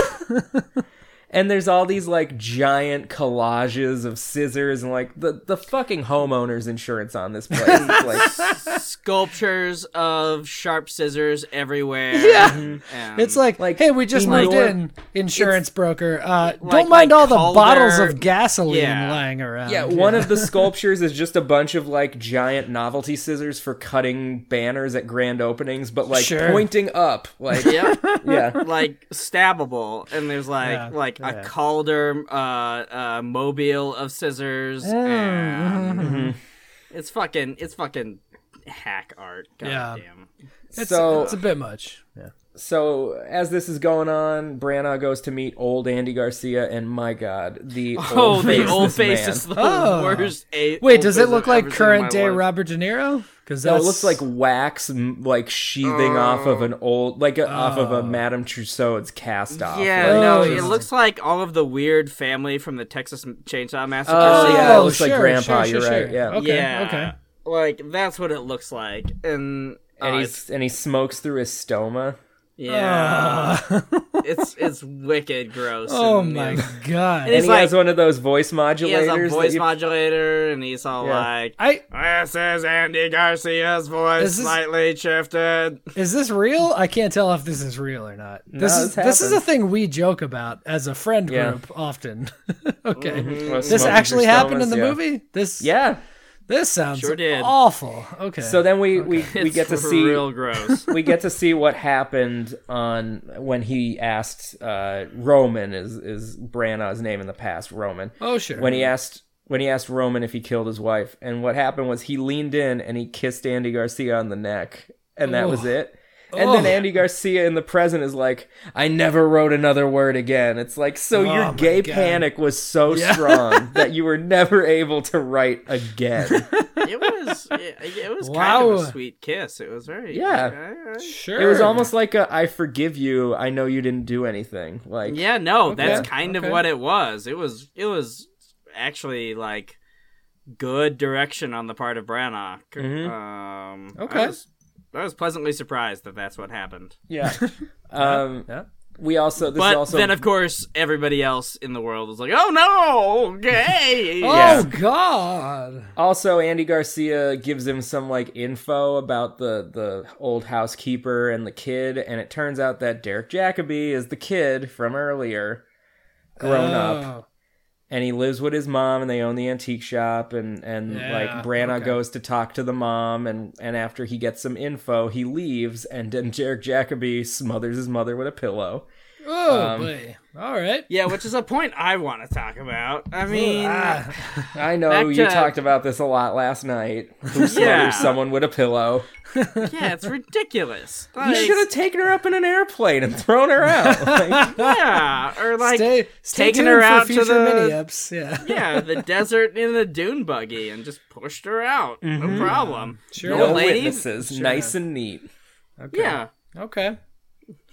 And there's all these like giant collages of scissors, and like the the fucking homeowner's insurance on this place. It's like Sculptures of sharp scissors everywhere. Yeah. And It's like, Like, hey, we just moved ignore- in, insurance broker. Uh, Like- don't mind like all the Calder- bottles of gasoline Yeah. lying around. Yeah, one of the sculptures is just a bunch of like giant novelty scissors for cutting banners at grand openings, but like Sure. pointing up. Like, Yep. yeah, like stabbable, and there's like Yeah, like yeah. a Calder uh, uh, mobile of scissors, Mm, and Mm-hmm. it's fucking it's fucking hack art. God Yeah. damn. It's, so it's a bit much. Yeah. so as this is going on, Branagh goes to meet old Andy Garcia, and my God, the Oh, old the face old this face man. is the Oh. worst. A- Wait, old does face it look I've like ever seen in current my day life. Robert De Niro? Because No, it looks like wax, m- like sheathing off of an old, like a, off of a Madame Tussauds cast off. Yeah, like, no, Oh, it Jesus. looks like all of the weird family from the Texas Chainsaw Massacre. Oh, scene. yeah, it looks like sure, Grandpa, sure, you're sure, right, sure. yeah. Okay, yeah, okay. like that's what it looks like, and and uh, he's and he smokes through his stoma. yeah, Uh, it's it's wicked gross. oh and, my yeah. god. And And It's he like- has one of those voice He modulators. has a that voice you- modulator, and he's all Yeah. like, I "This is Andy Garcia's voice, Is this- slightly shifted." is this real? I can't tell if this is real or not. This No, is this this is a happened. thing we joke about as a friend Yeah. group often. Okay. Well, This smoking actually through happened in stomas, the yeah. movie? This Yeah. This sounds Sure did. awful. Okay. So then we we, we It's get to see real gross. we get to see what happened on when he asked uh, Roman is is Branagh's name in the past, Roman. Oh sure. When he asked when he asked Roman if he killed his wife, and what happened was he leaned in and he kissed Andy Garcia on the neck, and that was Oh. it. And then Oh. Andy Garcia in the present is like, I never wrote another word again. It's like, so Oh your my gay God. panic was so Yeah. strong that you were never able to write again. It was it, it was kind of Wow. a sweet kiss. It was very Yeah. I- I- Sure. It was almost like a, I forgive you. I know you didn't do anything. Like, Yeah, no, that's Okay, kind okay. of what it was. It was it was actually like good direction on the part of Branagh. Mhm. Um, Okay. I was, I was pleasantly surprised that that's what happened. yeah. Um, Yeah. we also, this But is also, then, of course, everybody else in the world was like, "Oh no, gay!" Oh Yeah. god. also Andy Garcia gives him some like info about the, the old housekeeper and the kid. And it turns out that Derek Jacobi is the kid from earlier grown up. Oh. And he lives with his mom, and they own the antique shop, and, and Yeah, like Branagh okay. goes to talk to the mom, and, and after he gets some info, he leaves, and then Derek Jacobi smothers his mother with a pillow. Oh Um, boy. All right. Yeah, which is a point I want to talk about. I mean, Ah. I know Back you to- talked about this a lot last night. Who smothers Yeah. someone with a pillow? yeah, it's ridiculous. You Like, should have taken her up in an airplane and thrown her out. Like, yeah, or like stay, stay taking tuned her for out to future the- mini ups. Yeah. yeah, the desert in a dune buggy and just pushed her out. No problem. Sure. You no know, lady? witnesses, Sure. nice and neat. Okay. Yeah. Okay.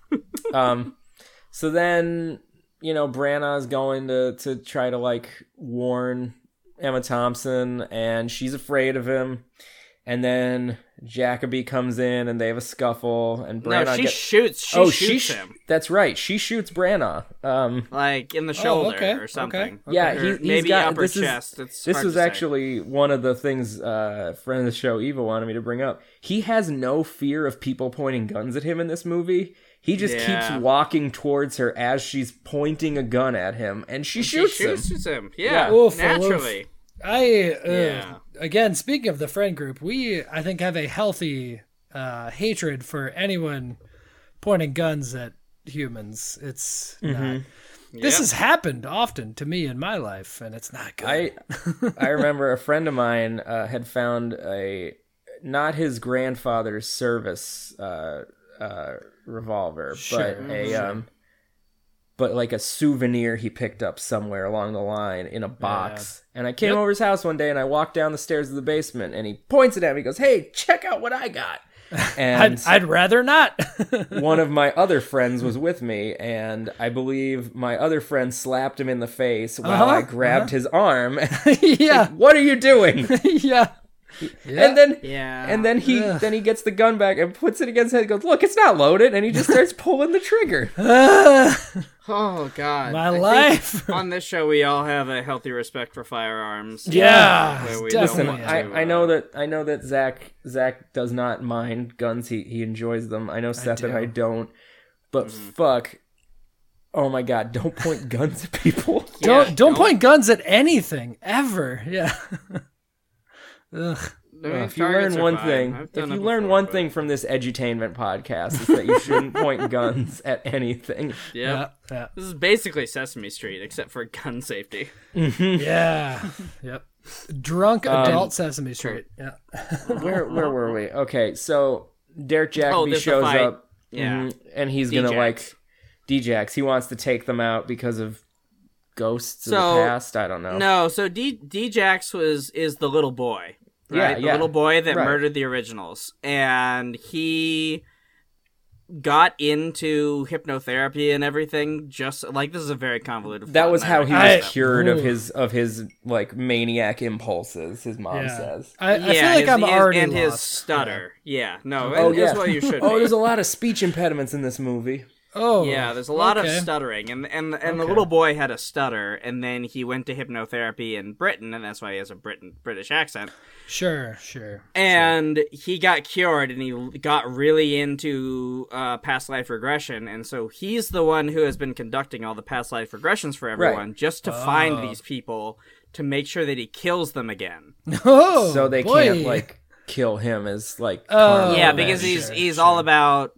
um, so then, you know, Branagh's going to, to try to, like, warn Emma Thompson, and she's afraid of him. And then Jacoby comes in, and they have a scuffle, and Branagh No, she get- shoots. She oh, shoots she sh- him. That's right. She shoots Branagh. Um, Like, in the shoulder okay, or something. okay. yeah, Or he's, he's maybe got, upper this is- chest. It's This hard was to say. actually one of the things uh, friend of the show, Eva, wanted me to bring up. He has no fear of people pointing guns at him in this movie. He just Yeah. keeps walking towards her as she's pointing a gun at him, and she shoots she him. shoots him. Yeah, Oof, naturally. I uh, Yeah. again, speaking of the friend group, we I think have a healthy uh, hatred for anyone pointing guns at humans. It's not. This Yep. has happened often to me in my life, and it's not good. I I remember a friend of mine uh, had found a not his grandfather's service uh, uh, revolver, Sure, but a um, but like a souvenir he picked up somewhere along the line in a box. And I came Yep. over his house one day, and I walked down the stairs of the basement, and he points it at me. He goes, "Hey, check out what I got!" And I'd, I'd rather not. one of my other friends was with me, and I believe my other friend slapped him in the face while Uh-huh, I grabbed his arm. yeah, What are you doing? yeah. And then Yeah. and then he Ugh. then he gets the gun back and puts it against his head and goes, "Look, it's not loaded," and he just starts pulling the trigger. Oh God, My I think life. on this show, we all have a healthy respect for firearms. Yeah, Where we it's don't Listen, definitely want I, to, I know uh, that I know that Zach Zach does not mind guns. He he enjoys them. I know Seth and do. I don't. But fuck. Oh my god, don't point guns at people. Don't Yeah, don't don't- point guns at anything ever. Yeah. Ugh. I mean, Uh, if you targets learn are one fine. thing, I've if done you it learn before, one but- thing from this edutainment podcast, is that you shouldn't point guns at anything. Yep. Yeah. Yeah. This is basically Sesame Street, except for gun safety. Yeah. Yep. Drunk adult Sesame Street. Yeah. Where where were we? Okay, so Derek Jacobi Oh, there's the shows fight. up, Yeah. mhm, and he's gonna D-Jax. like D-Jax. He wants to take them out because of ghosts of So- the past. I don't know. No, so D D-Jax was is the little boy, Yeah, right? The yeah. little boy that Right. murdered the originals, and he got into hypnotherapy and everything. Just like this is a very convoluted. That plot, was and I how he recognize was I- that. cured of Ooh. his of his like maniac impulses. His mom Yeah. says. I, I Yeah, feel like his- I'm his- already and his lost. stutter. Yeah, no, Oh and yeah. that's what you should. Oh, be. there's a lot of speech impediments in this movie. Oh. Yeah, there's a lot okay. of stuttering, and and and the Okay. little boy had a stutter, and then he went to hypnotherapy in Britain, and that's why he has a Britain British accent. Sure, sure. And he got cured, and he got really into uh, past life regression, and so he's the one who has been conducting all the past life regressions for everyone, just to find Oh. these people to make sure that he kills them again. Oh, So they boy. can't like kill him as like Oh, karma. yeah, man, because he's sure, he's sure. all about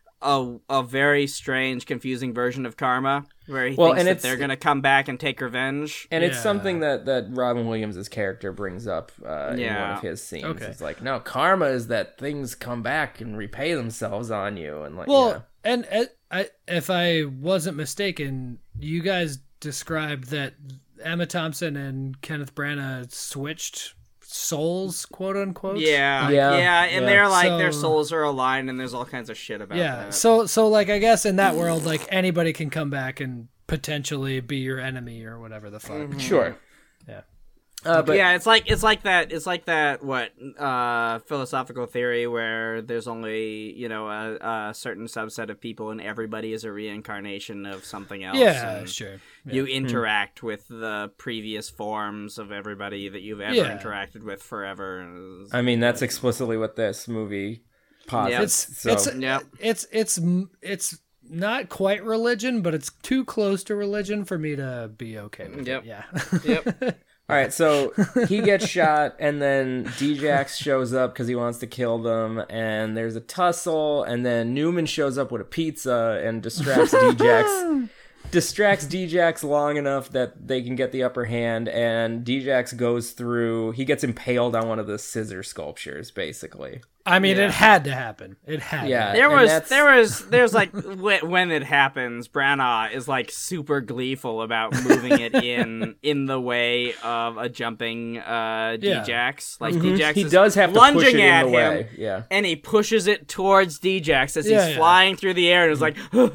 a a very strange, confusing version of karma, where he Well, thinks and that it's- they're gonna come back and take revenge. And it's Yeah. something that, that Robin Williams' character brings up uh, in one Yeah. of his scenes. Okay. He's like, no, karma is that things come back and repay themselves on you. And like, Well, yeah. and uh, I, if I wasn't mistaken, you guys described that Emma Thompson and Kenneth Branagh switched souls, quote unquote. Yeah, Like- Yeah, yeah, and yeah. they're like their So- souls are aligned, and there's all kinds of shit about Yeah. that. So, so like, I guess in that world, like anybody can come back and potentially be your enemy or whatever the fuck. Sure. Yeah. Uh, but yeah, it's like it's like that. It's like that. What uh, philosophical theory where there's only you know a, a certain subset of people, and everybody is a reincarnation of something else. Yeah, and sure. You interact with the previous forms of everybody that you've ever Yeah. interacted with forever. and it's- I mean, that's explicitly what this movie posits. It's so. it's Yep. it's it's it's not quite religion, but it's too close to religion for me to be okay with Yep. it. Yeah. Yep. All right, so he gets shot, and then D-Jax shows up because he wants to kill them, and there's a tussle, and then Newman shows up with a pizza and distracts D-Jax. Distracts D-Jax long enough that they can get the upper hand, and D-Jax goes through. He gets impaled on one of the scissor sculptures, basically. I mean, Yeah. it had to happen. It had. Yeah. To. There and was, that's- there was, there's like wh- when it happens, Branagh is like super gleeful about moving it in in the way of a jumping uh, Yeah. D-Jax. Like Mhm. D-Jax he is does have to lunging push it at in the him, way. Yeah. and he pushes it towards D-Jax as Yeah, he's yeah. flying through the air, and is like,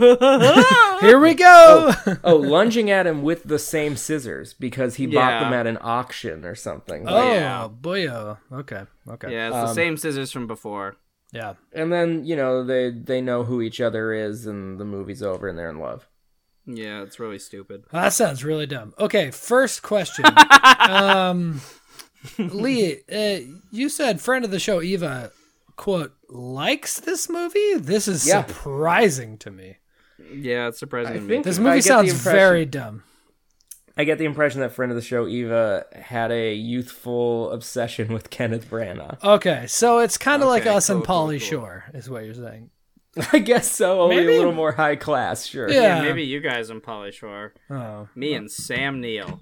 Here we go. Oh, lunging at him with the same scissors because he bought Yeah. them at an auction or something. oh, Yeah. boyo. Okay. Okay. yeah, it's the Um, same scissors from before. Yeah. And then, you know, they they know who each other is and the movie's over and they're in love. Yeah, it's really stupid. That sounds really dumb. Okay, first question. um, Lee, uh, you said friend of the show Eva, quote, likes this movie? This is Yeah. surprising to me. Yeah, it's surprising I to me. think- This I movie get the sounds impression- very dumb. I get the impression that friend of the show Eva had a youthful obsession with Kenneth Branagh. Okay, so it's kind of like Okay, us and cool, cool, Pauly cool. Shore, is what you're saying. I guess so, only Maybe- a little more high class, sure. Yeah. Yeah, maybe you guys and Polly Shore. Oh, Me and Sam Neill.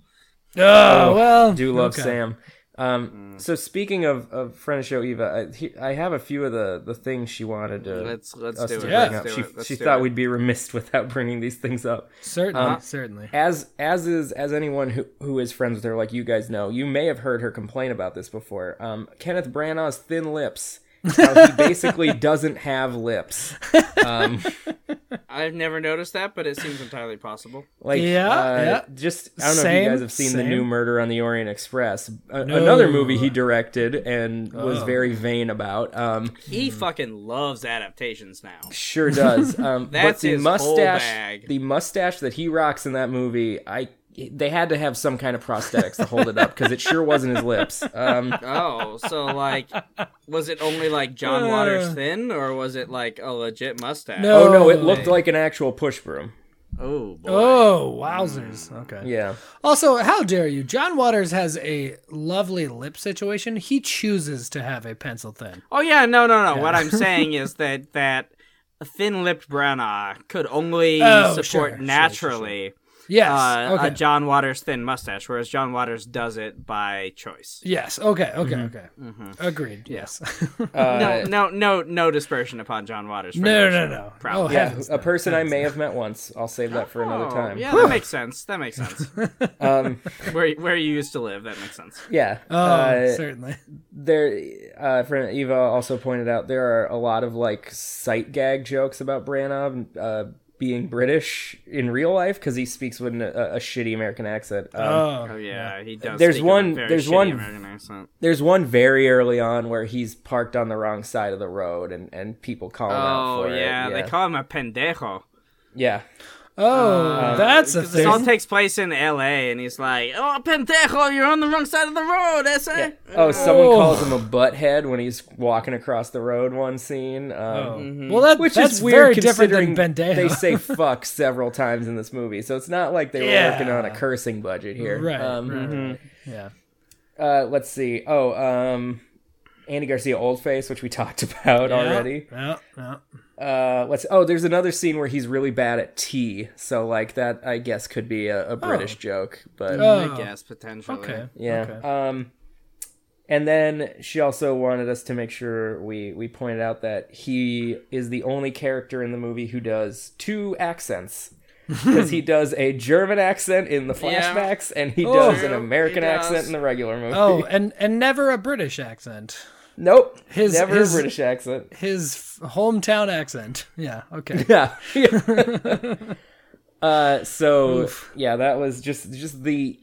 oh well. Do love okay. Sam. Um, so speaking of, of friend of show Eva, I, he, I have a few of the, the things she wanted to Let's let's us do to it. bring Yeah. up. Let's She, do it. Let's she do thought it. we'd be remiss without bringing these things up. Certainly, Um, certainly. As as is as anyone who, who is friends with her, like you guys know, you may have heard her complain about this before. Um, Kenneth Branagh's thin lips. How he basically doesn't have lips. Um, I've never noticed that, but it seems entirely possible. like Yeah, uh, yeah. just I don't know if Same, you guys have seen the same. new Murder on the Orient Express, a- No. another movie he directed and was Oh. very vain about. Um, He fucking loves adaptations now. Sure does. Um, but That's the his whole mustache, bag. the mustache that he rocks in that movie, I they had to have some kind of prosthetics to hold it up because it sure wasn't his lips. Um, Oh, so like, was it only like John Waters thin, or was it like a legit mustache? No. oh no, it looked way. like an actual push broom. Oh boy. Oh, wowzers. Okay. Yeah, Also, how dare you? John Waters has a lovely lip situation. He chooses to have a pencil thin. Oh yeah, no, no, no. What I'm saying is that that a thin-lipped Branagh could only Oh, support sure, sure, sure, naturally Yes. uh, okay. a John Waters thin mustache, whereas John Waters does it by choice. yes. Okay. Okay. Mm-hmm. Okay. Agreed. Yes. uh, No, no, no, no dispersion upon John Waters. No, friend of no, the show. no. Proud. Oh, yeah, heavens, a no. person I may have met once. I'll save that for another Oh, time. yeah, that makes sense. That makes sense. Um, where where you used to live, that makes sense. yeah. Oh, uh, certainly. there, uh, friend Eva also pointed out there are a lot of like sight gag jokes about Branagh uh, being British in real life because he speaks with an, a, a shitty American accent. Um, Oh, Oh yeah, he does. There's speak with a one- very there's shitty one- American accent. There's one very early on where he's parked on the wrong side of the road and, and people call him out Oh for yeah, it. they call him a pendejo. Yeah. Oh, that's a Because this all thing. takes place in L A, and he's like, "Oh, pendejo, you're on the wrong side of the road, ese." Oh, someone Oh. calls him a butthead when he's walking across the road one scene. Um, Oh. Well, that, Which that's is weird very different than considering Bendejo. they say fuck several times in this movie. So it's not like they were Yeah. working on a cursing budget here. right, Um, right, right. Yeah. Uh, let's see. Oh, um, Andy Garcia Oldface, which we talked about already. Yeah, yeah. Uh, let's. Oh, there's another scene where he's really bad at tea. So like that, I guess could be a, a British joke. But Oh. I guess potentially. Okay. yeah. Okay. Um, and then she also wanted us to make sure we we pointed out that he is the only character in the movie who does two accents. Because he does a German accent in the Yeah. flashbacks, and he Oh. does an True, American he does. accent in the regular movie. Oh, and and never a British accent. Nope. His- Never his- a British accent. His f- hometown accent. Yeah. Okay. Yeah. uh, so yeah, that was just just the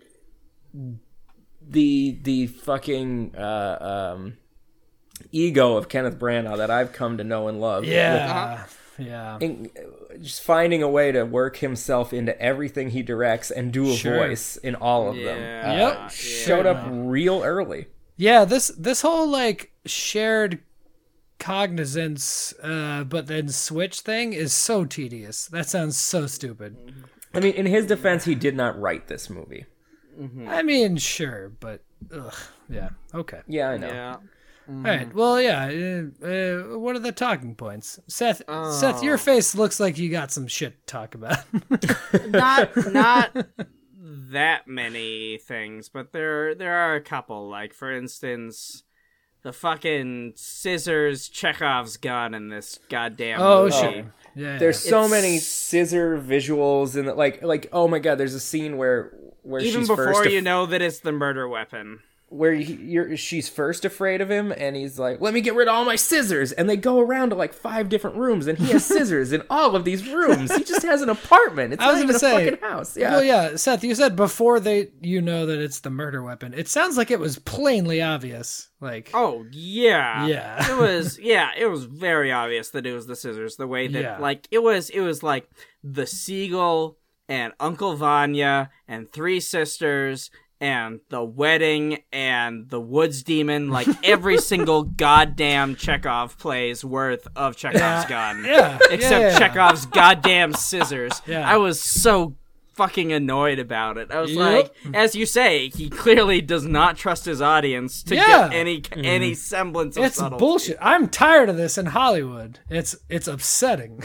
the the fucking uh, um, ego of Kenneth Branagh that I've come to know and love. Yeah. Yeah. In- just finding a way to work himself into everything he directs and do a Sure. voice in all of them. Yeah. Uh, Yep. Showed up real early. Yeah, this this whole like shared cognizance uh but then switch thing is so tedious. That sounds so stupid. I mean, in his defense, he did not write this movie. I mean, sure, but ugh, yeah. Okay. Yeah, I know. Yeah. All right. Well, yeah. Uh, uh, what are the talking points? Seth, Seth, your face looks like you got some shit to talk about. Not not that many things, but there there are a couple. Like for instance, the fucking scissors Chekhov's gun in this goddamn Oh, movie. sure. Yeah, yeah. There's so It's- many scissor visuals and like like oh my god, there's a scene where where Even she's before first af- you know that it's the murder weapon. where he, you're she's first afraid of him and he's like, let me get rid of all my scissors, and they go around to like five different rooms and he has scissors in all of these rooms. He just has an apartment. It's I not was even gonna a say, fucking house. Yeah. Well, yeah, Seth, you said before they, you know that it's the murder weapon. It sounds like it was plainly obvious. Like, Oh yeah, Yeah. It was yeah, it was very obvious that it was the scissors. The way that Yeah. like it was, it was like the Seagull and Uncle Vanya and Three Sisters and the wedding and the Woods Demon. Like every single goddamn Chekhov play's worth of Chekhov's Yeah. gun. yeah, Except yeah, yeah. Chekhov's goddamn scissors. Yeah. I was so fucking annoyed about it. I was Yep. like, as you say, he clearly does not trust his audience to Yeah. get any any semblance of It's subtlety. bullshit. I'm tired of this in Hollywood. It's it's upsetting.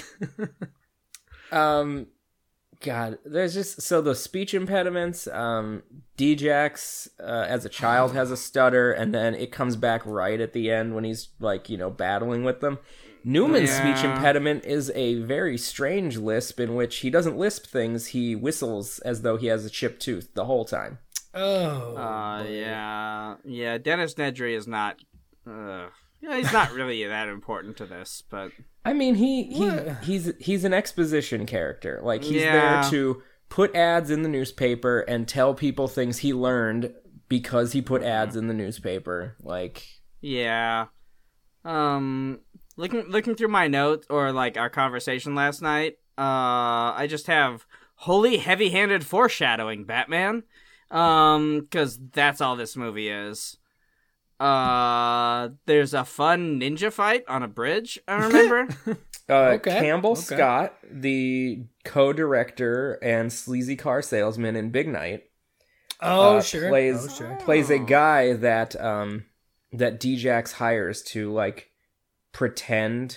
Um, God, there's just so the speech impediments. Um, D-Jax uh, as a child has a stutter, and then it comes back right at the end when he's like you know battling with them. Newman's Yeah. speech impediment is a very strange lisp in which he doesn't lisp things; he whistles as though he has a chipped tooth the whole time. Oh, Uh, yeah, yeah. Dennis Nedry is not. Uh, yeah, he's not really that important to this, but I mean, he, he What? he's he's an exposition character. Like he's Yeah. there to put ads in the newspaper and tell people things he learned because he put ads in the newspaper. Like, yeah. Um, looking looking through my notes or like our conversation last night, uh, I just have holy heavy-handed foreshadowing, Batman. Um, because that's all this movie is. Uh, there's a fun ninja fight on a bridge, I remember. uh, Okay, Campbell okay. Scott, the co-director and sleazy car salesman in Big Night, oh uh, sure, plays oh sure. plays a guy that um that D-Jax hires to like pretend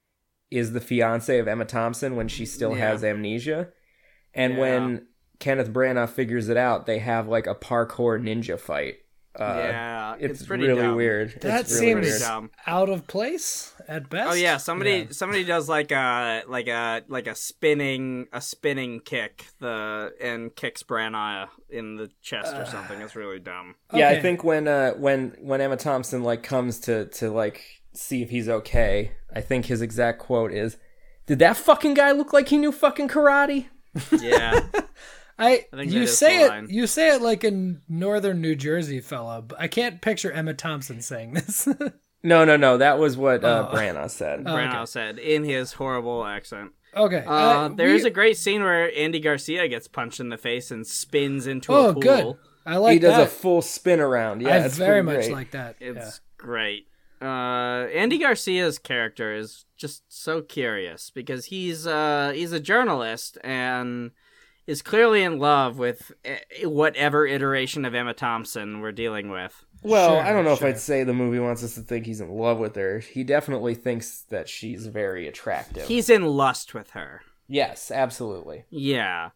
is the fiance of Emma Thompson when she still Yeah. has amnesia. And Yeah. when Kenneth Branagh figures it out, they have like a parkour ninja fight. Uh, yeah, it's, it's, pretty really dumb. weird. That it's really seems weird. dumb. out of place at best. Oh yeah, somebody Yeah. somebody does like a like a like a spinning a spinning kick the and kicks Branagh in the chest or something. It's really dumb. Yeah, I Okay. think when uh when when Emma Thompson like comes to to like see if he's okay, I think his exact quote is, "Did that fucking guy look like he knew fucking karate?" Yeah, I, I think you that is say the it line. you say it like a northern New Jersey fella, but I can't picture Emma Thompson saying this. No, no, no. That was what uh, Oh. Branagh said. Branagh said in his horrible accent. okay, Uh, there is we- a great scene where Andy Garcia gets punched in the face and spins into oh a pool. good. I like he does that. a full spin around. Yeah, I it's very pretty much great. like that. It's great. Uh, Andy Garcia's character is just so curious because he's uh he's a journalist and is clearly in love with eh, whatever iteration of Emma Thompson we're dealing with. Well, Sure, I don't know sure. if I'd say the movie wants us to think he's in love with her. He definitely thinks that she's very attractive. He's in lust with her. Yes, absolutely. Yeah.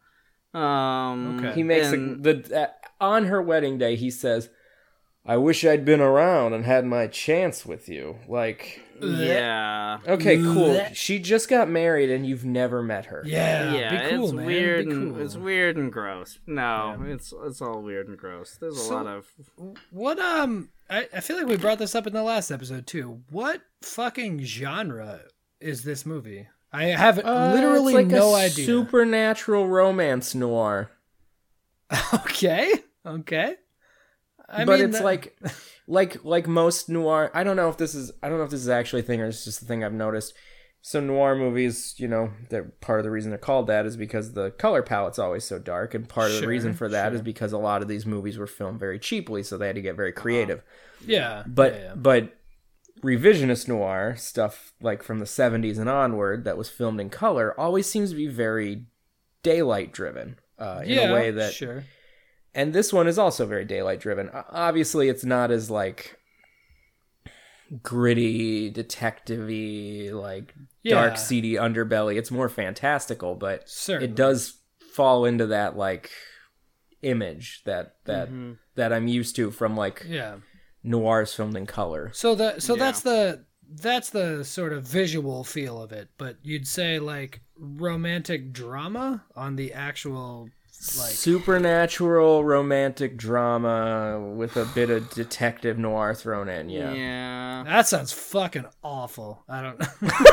Um. Okay. He makes and- a, the uh, on her wedding day. He says, "I wish I'd been around and had my chance with you." Like, Yeah. okay, cool. Blech. She just got married and you've never met her. Yeah, Yeah, be cool, it's man. weird. Be And, cool. It's weird and gross. No, it's it's all weird and gross. There's a So- lot of What um I, I feel like we brought this up in the last episode too. What fucking genre is this movie? I have Uh, literally it's like no a idea. Supernatural romance noir. Okay. Okay. I but mean, it's that- like like like most noir. I don't know if this is I don't know if this is actually a thing or it's just a thing I've noticed. So noir movies, you know, they're part of the reason they're called that is because the color palette's always so dark, and part of the Sure, reason for that sure. is because a lot of these movies were filmed very cheaply, so they had to get very creative. yeah. But yeah, yeah. but revisionist noir stuff like from the seventies and onward that was filmed in color always seems to be very daylight driven uh, in yeah, a way that sure. and this one is also very daylight driven. O- Obviously, it's not as like gritty, detective-y, like Yeah. dark, seedy underbelly. It's more fantastical, but Certainly. it does fall into that like image that that Mm-hmm. that I'm used to from like Yeah. noir is filmed in color. So the so Yeah. that's the that's the sort of visual feel of it, but you'd say like romantic drama on the actual like Supernatural romantic drama with a bit of detective noir thrown in. Yeah. Yeah. that sounds fucking awful. I don't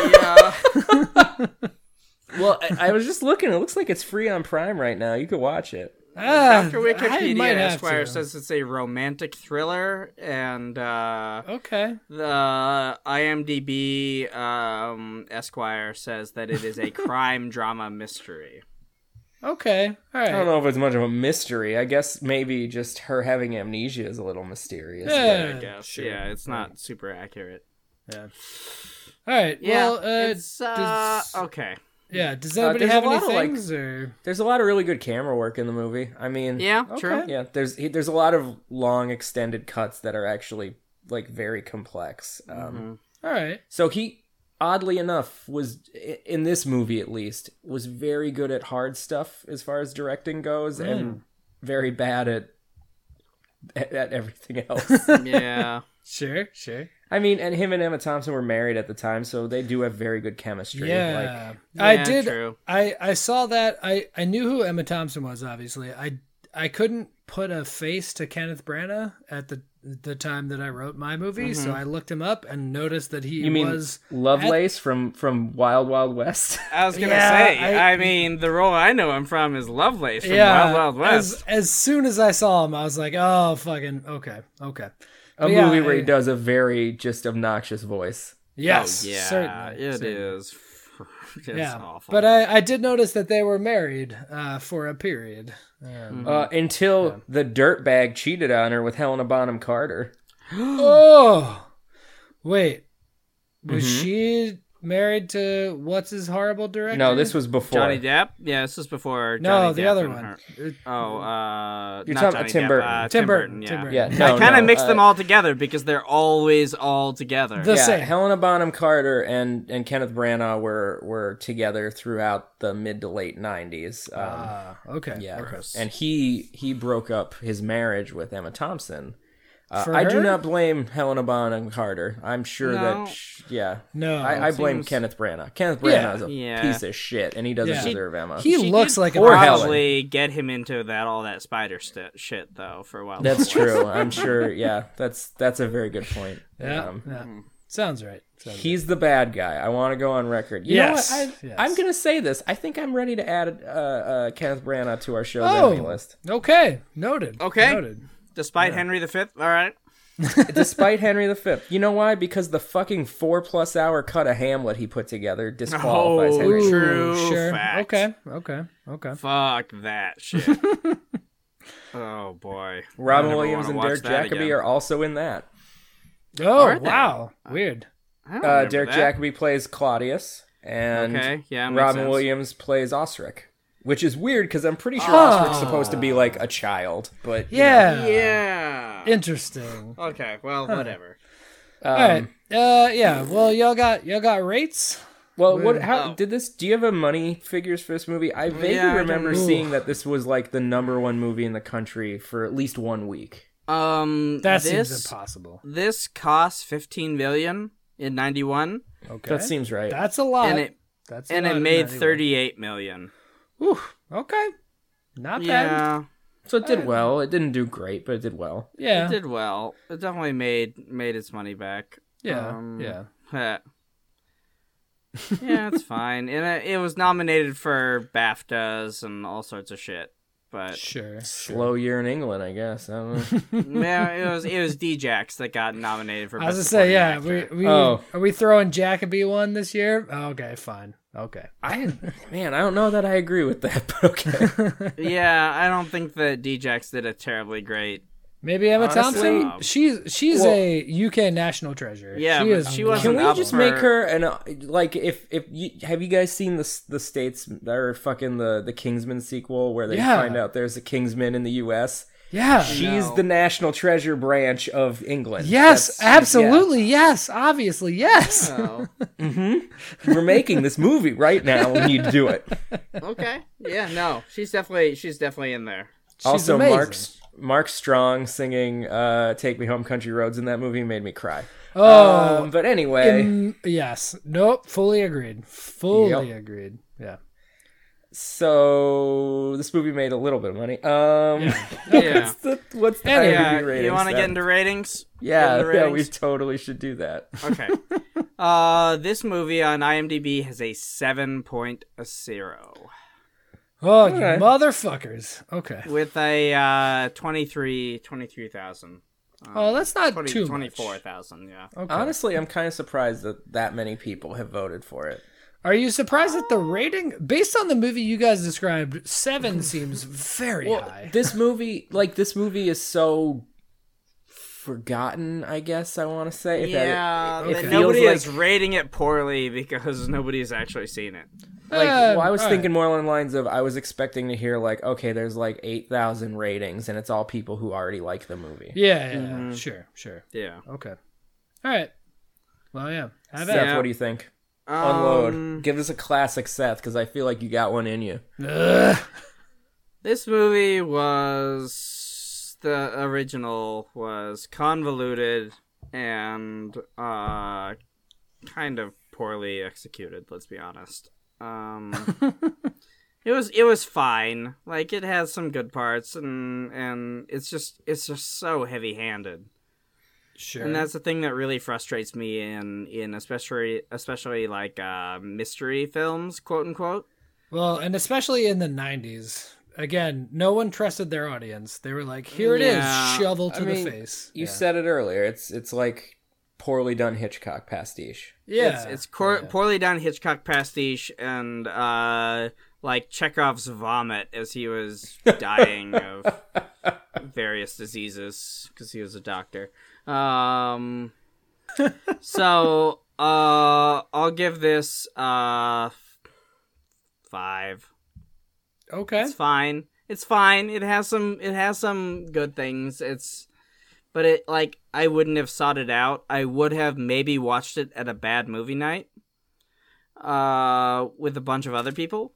Yeah. Well, I, I was just looking. It looks like it's free on Prime right now. You could watch it. Ah, Doctor I Wikipedia might have Esquire to. says it's a romantic thriller, and uh, Okay. the IMDb um, Esquire says that it is a crime drama mystery. Okay. All right. I don't know if it's much of a mystery. I guess maybe just her having amnesia is a little mysterious. Yeah. I guess. sure. Yeah, it's not super accurate. Yeah. All right. Yeah, Well, uh, it's uh, does, okay. yeah. Does Uh, anybody there's a have any lot of, like- things or? There's a lot of really good camera work in the movie. I mean, Yeah, true. yeah. There's he- there's a lot of long extended cuts that are actually like very complex. Um, All right. So he, oddly enough, was i- in this movie at least was very good at hard stuff as far as directing goes, and very bad at at, at everything else. Yeah. Sure. Sure. I mean, and him and Emma Thompson were married at the time, so they do have very good chemistry. Yeah. Like, I Yeah, did. true. I I saw that. I I knew who Emma Thompson was. Obviously, I I couldn't put a face to Kenneth Branagh at the the time that I wrote my movie, so I looked him up and noticed that he you mean was Lovelace from from Wild Wild West? I was gonna Yeah, say. I- I, mean, the role I know him from is Lovelace from yeah. Wild Wild West. As as soon as I saw him, I was like, oh fucking okay, okay. A But yeah, movie where he I- does a very just obnoxious voice. Yes, oh, yeah, certainly, it certainly. is. It's Yeah, awful. but I, I did notice that they were married uh, for a period. Um, Uh, until the dirtbag cheated on her with Helena Bonham Carter. Oh, wait, was Mm-hmm. she married to what's his horrible director? No, this was before. Johnny Depp? Yeah, this was before. no, Johnny the Depp other and one. her- Uh, Oh, uh, You're not talking Johnny about Tim Depp, Burton. uh, Tim Tim Burton, Burton. Tim Yeah. Burton. Yeah, I no, kind of no, mix uh, them all together because they're always all together. The yeah, same. Helena Bonham Carter and, and Kenneth Branagh were were together throughout the mid to late nineties. Um, Ah, okay. yeah, okay. and he he broke up his marriage with Emma Thompson. Uh, For I do her? not blame Helena Bonham Carter. I'm sure No. that sh- yeah. No, I, I it blame seems- Kenneth Branagh. Kenneth Branagh Yeah. is a Yeah. piece of shit, and he doesn't Yeah. deserve Emma. he She looks did like a Or Helen. probably get him into that all that spider st- shit though for a while. That's true. I'm sure. Yeah, that's that's a very good point. Yeah, Um, yeah. Sounds right. Sounds He's the bad guy. I want to go on record. You Yes, know what? I, yes. I'm going to say this. I think I'm ready to add uh, uh, Kenneth Branagh to our show's Oh. Emmy list. right. Okay, noted. Okay. noted. Despite Henry the Fifth, all right. Despite Henry the Fifth. You know why? Because the fucking four plus hour cut of Hamlet he put together disqualifies Oh, Henry. Ooh, True sure. fact. Okay, okay, okay. Fuck that shit. Oh boy. Robin I never Williams wanna and watch Derek that Jacobi again. are also in that. Oh Are they? wow, weird. I don't Uh, remember Derek that. Jacobi plays Claudius, and Okay, yeah, makes Robin sense. Williams plays Osric. Which is weird because I'm pretty sure Oh. Osric's supposed to be like a child, but you know. Yeah, Yeah. interesting. Okay, well, whatever. Um, All right. Uh, yeah. Well, y'all got y'all got rates. Well, what? How Oh. did this? Do you have a money figures for this movie? I vaguely Yeah, I remember don't- seeing that this was like the number one movie in the country for at least one week. Um, That this, seems impossible. This cost fifteen million in ninety-one, Okay, That seems right. that's a lot. and it that's a and lot it in made ninety-one. thirty-eight million. Ooh, okay, not bad. Yeah, so it did well. It didn't do great, but it did well. Yeah, it did well. It definitely made made its money back. yeah, Um, yeah. heh. Yeah, it's fine. And it, it was nominated for BAFTAs and all sorts of shit. But Sure. Slow year in England, I guess. I don't know. yeah, it was it was D-Jax that got nominated for. I was Best gonna say, Supporting yeah. Actor. We, we Oh. are we throwing Jacoby one this year? Okay, fine. Okay. I man, I don't know that I agree with that, but okay. Yeah, I don't think that D-Jax did a terribly great. Maybe Emma Honestly, Thompson. She's she's well- a U K national treasure. Yeah, she but is. she Can wasn't we up just for- make her an uh, like if if you, have you guys seen the the states that are fucking the the Kingsman sequel where they Yeah. find out there's a Kingsman in the U S? Yeah. She's No. the national treasure branch of England. Yes, That's- absolutely. Yes, obviously. Yes. Oh, yeah. We're making this movie right now. We need to do it. okay. Yeah, no, she's definitely she's definitely in there. She's also, amazing. Mark's Mark Strong singing uh, "Take Me Home, Country Roads" in that movie made me cry. Oh, Um, but anyway, in- yes. Nope. Fully agreed. Fully Yep. agreed. Yeah. so this movie made a little bit of money. Um, Yeah. what's the, what's the Anyway, IMDb Yeah, rating? you want to get Seth? into ratings? Yeah, Get into yeah, we ratings? totally should do that. Okay. uh, this movie on IMDb has a seven point zero Oh, you Okay. motherfuckers. Okay. with a uh, twenty-three thousand. Oh, that's not twenty, too much. twenty-four thousand, yeah. Okay. Honestly, I'm kind of surprised that that many people have voted for it. Are you surprised at the rating? Based on the movie you guys described, seven seems very high. This movie, like this movie, is so forgotten. I guess I want to say. That it- Yeah, it, that feels nobody like, is rating it poorly because nobody's actually seen it. like Uh, well, I was all thinking more along the lines of I was expecting to hear like, okay, there's like eight thousand ratings, and it's all people who already like the movie. Yeah, yeah, yeah. Sure, sure. Yeah. Okay. All right. Well, yeah. Have Seth, at Yeah. what do you think? Unload. Um, Give us a classic, Seth, because I feel like you got one in you. it. Ugh. This movie was the original was convoluted and uh kind of poorly executed, let's be honest. Um It was it was fine. Like it has some good parts and and it's just it's just so heavy-handed. Sure. And that's the thing that really frustrates me in in especially especially like uh mystery films, quote unquote. Well, and especially in the nineties. Again, no one trusted their audience. They were like, here it is, Yeah. shovel to I mean, the face. You yeah. said it earlier. It's it's like poorly done Hitchcock pastiche. Yeah. It's, it's cor- Yeah. poorly done Hitchcock pastiche and uh, like Chekhov's vomit as he was dying of various diseases because he was a doctor. Um, so uh, I'll give this uh, five. Okay. It's fine. It's fine. It has some. It has some good things. It's, but it like I wouldn't have sought it out. I would have maybe watched it at a bad movie night, uh, with a bunch of other people.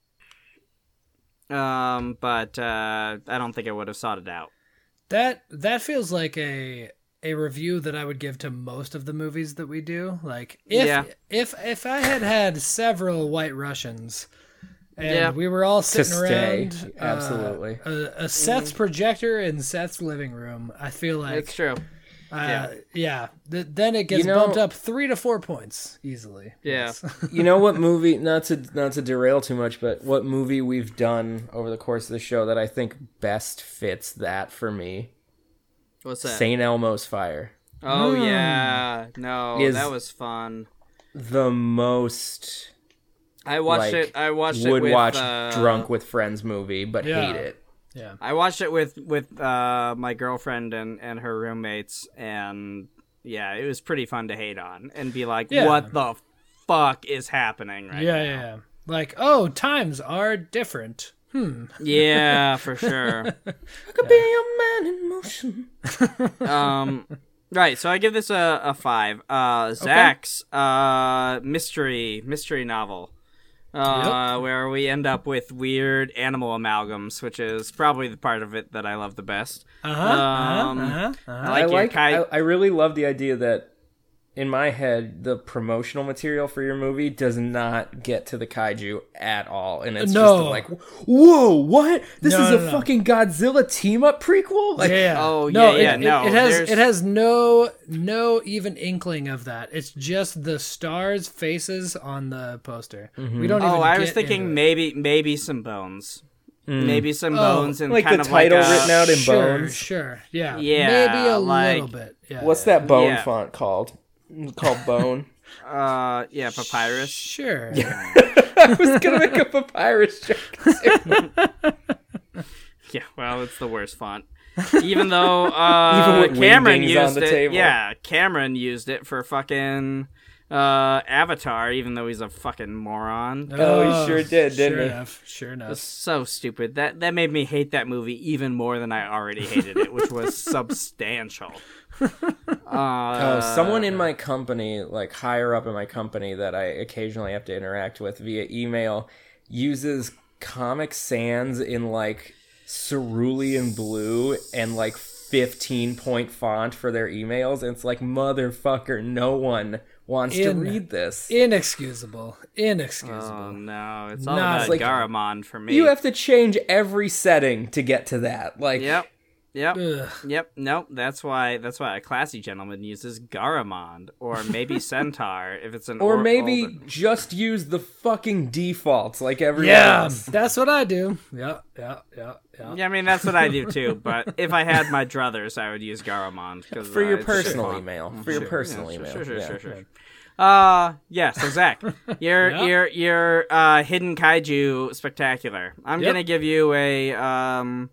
Um, but uh, I don't think I would have sought it out. That that feels like a a review that I would give to most of the movies that we do. Like if Yeah. if if I had had several White Russians and Yeah. we were all sitting stay, around uh, absolutely. a, a Seth's projector in Seth's living room, I feel like It's true. uh, yeah, th- then it gets You know- bumped up three to four points easily. Yeah. Yes. You know what movie? Not to not to derail too much, but what movie we've done over the course of the show that I think best fits that for me? What's that? Saint Elmo's Fire. Oh yeah. No, Is- that was fun. The most I watched like, it. I watched it would with watch uh, drunk with friends movie, but Yeah. hate it. Yeah. I watched it with with uh, my girlfriend and, and her roommates, and yeah, it was pretty fun to hate on and be like, Yeah. "What the fuck is happening right Yeah, now?" yeah, yeah. Like, oh, times are different. Hmm. Yeah, for sure. I could be a man in motion. um, right. So I give this a, a five. Uh, Zach's uh mystery mystery novel. Uh, where we end up with weird animal amalgams, which is probably the part of it that I love the best. Uh-huh. Um, uh-huh, uh-huh. I I like, your like. kai- I, I really love the idea that in my head, the promotional material for your movie does not get to the kaiju at all, and it's No. just like, whoa, what? This No, is no, a no. fucking Godzilla team up prequel? Like, Yeah. Oh, no, yeah, yeah, it, no, It, it has there's- it has no no even inkling of that. It's just the stars' faces on the poster. We don't even. Oh, I was get thinking into it. maybe maybe some bones, maybe some Oh, bones, and like kind the of like title a, written out in sure, bones. Sure, yeah, Yeah, maybe a like- little bit. Yeah, What's yeah. that bone Yeah. font called? It's called Bone. Uh, yeah, papyrus. Sure. I was gonna make a papyrus joke. too. Yeah, well, it's the worst font. Even though uh, Even with Cameron wingdings on used the it, table. yeah, Cameron used it for fucking uh, Avatar, even though he's a fucking moron. Oh, he sure did, didn't sure he? Enough, sure enough. So stupid. That that made me hate that movie even more than I already hated it, which was substantial. Uh, Oh, someone in my company, like higher up in my company that I occasionally have to interact with via email, uses Comic Sans in like cerulean blue and like fifteen point font for their emails. And it's like, motherfucker, no one wants In- to read this. Inexcusable. Inexcusable. Oh no, it's all Nah, about it's like- Garamond for me. You have to change every setting to get to that. Like, Yep. Yep. Ugh. Yep. Nope. That's why. That's why a classy gentleman uses Garamond or maybe Centaur if it's an or or- maybe older- just use the fucking defaults like everyone Yeah, else. that's what I do. Yeah, yeah, yeah, yeah. Yeah, I mean that's what I do too. But if I had my druthers, I would use Garamond 'cause, For uh, your it's just personal fun. email. For your Sure, personal yeah, email. Sure, sure, yeah. sure, sure, sure. Uh, yeah. So Zach, your Yeah. your your uh hidden kaiju spectacular. I'm Yep. gonna give you a um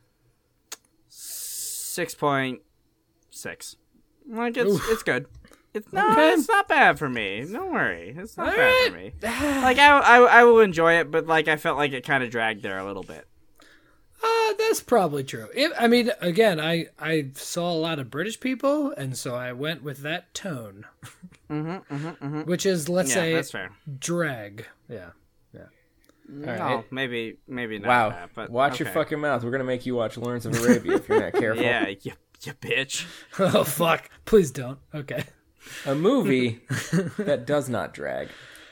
six point six. Like it's Oof. it's good. It's no, Okay. it's not bad for me. Don't worry, it's not All bad for me. Like I, I I will enjoy it, but like I felt like it kind of dragged there a little bit. Uh, that's probably true. If, I mean, again, I, I saw a lot of British people, and so I went with that tone, Mm-hmm, mm-hmm, mm-hmm. which is, let's Yeah, say, that's fair. drag. Yeah. No, right. maybe maybe not. Wow. That, but watch your okay. fucking mouth. We're going to make you watch Lawrence of Arabia if you're not careful. Yeah, you, you bitch. Oh, fuck. Please don't. Okay. A movie that does not drag.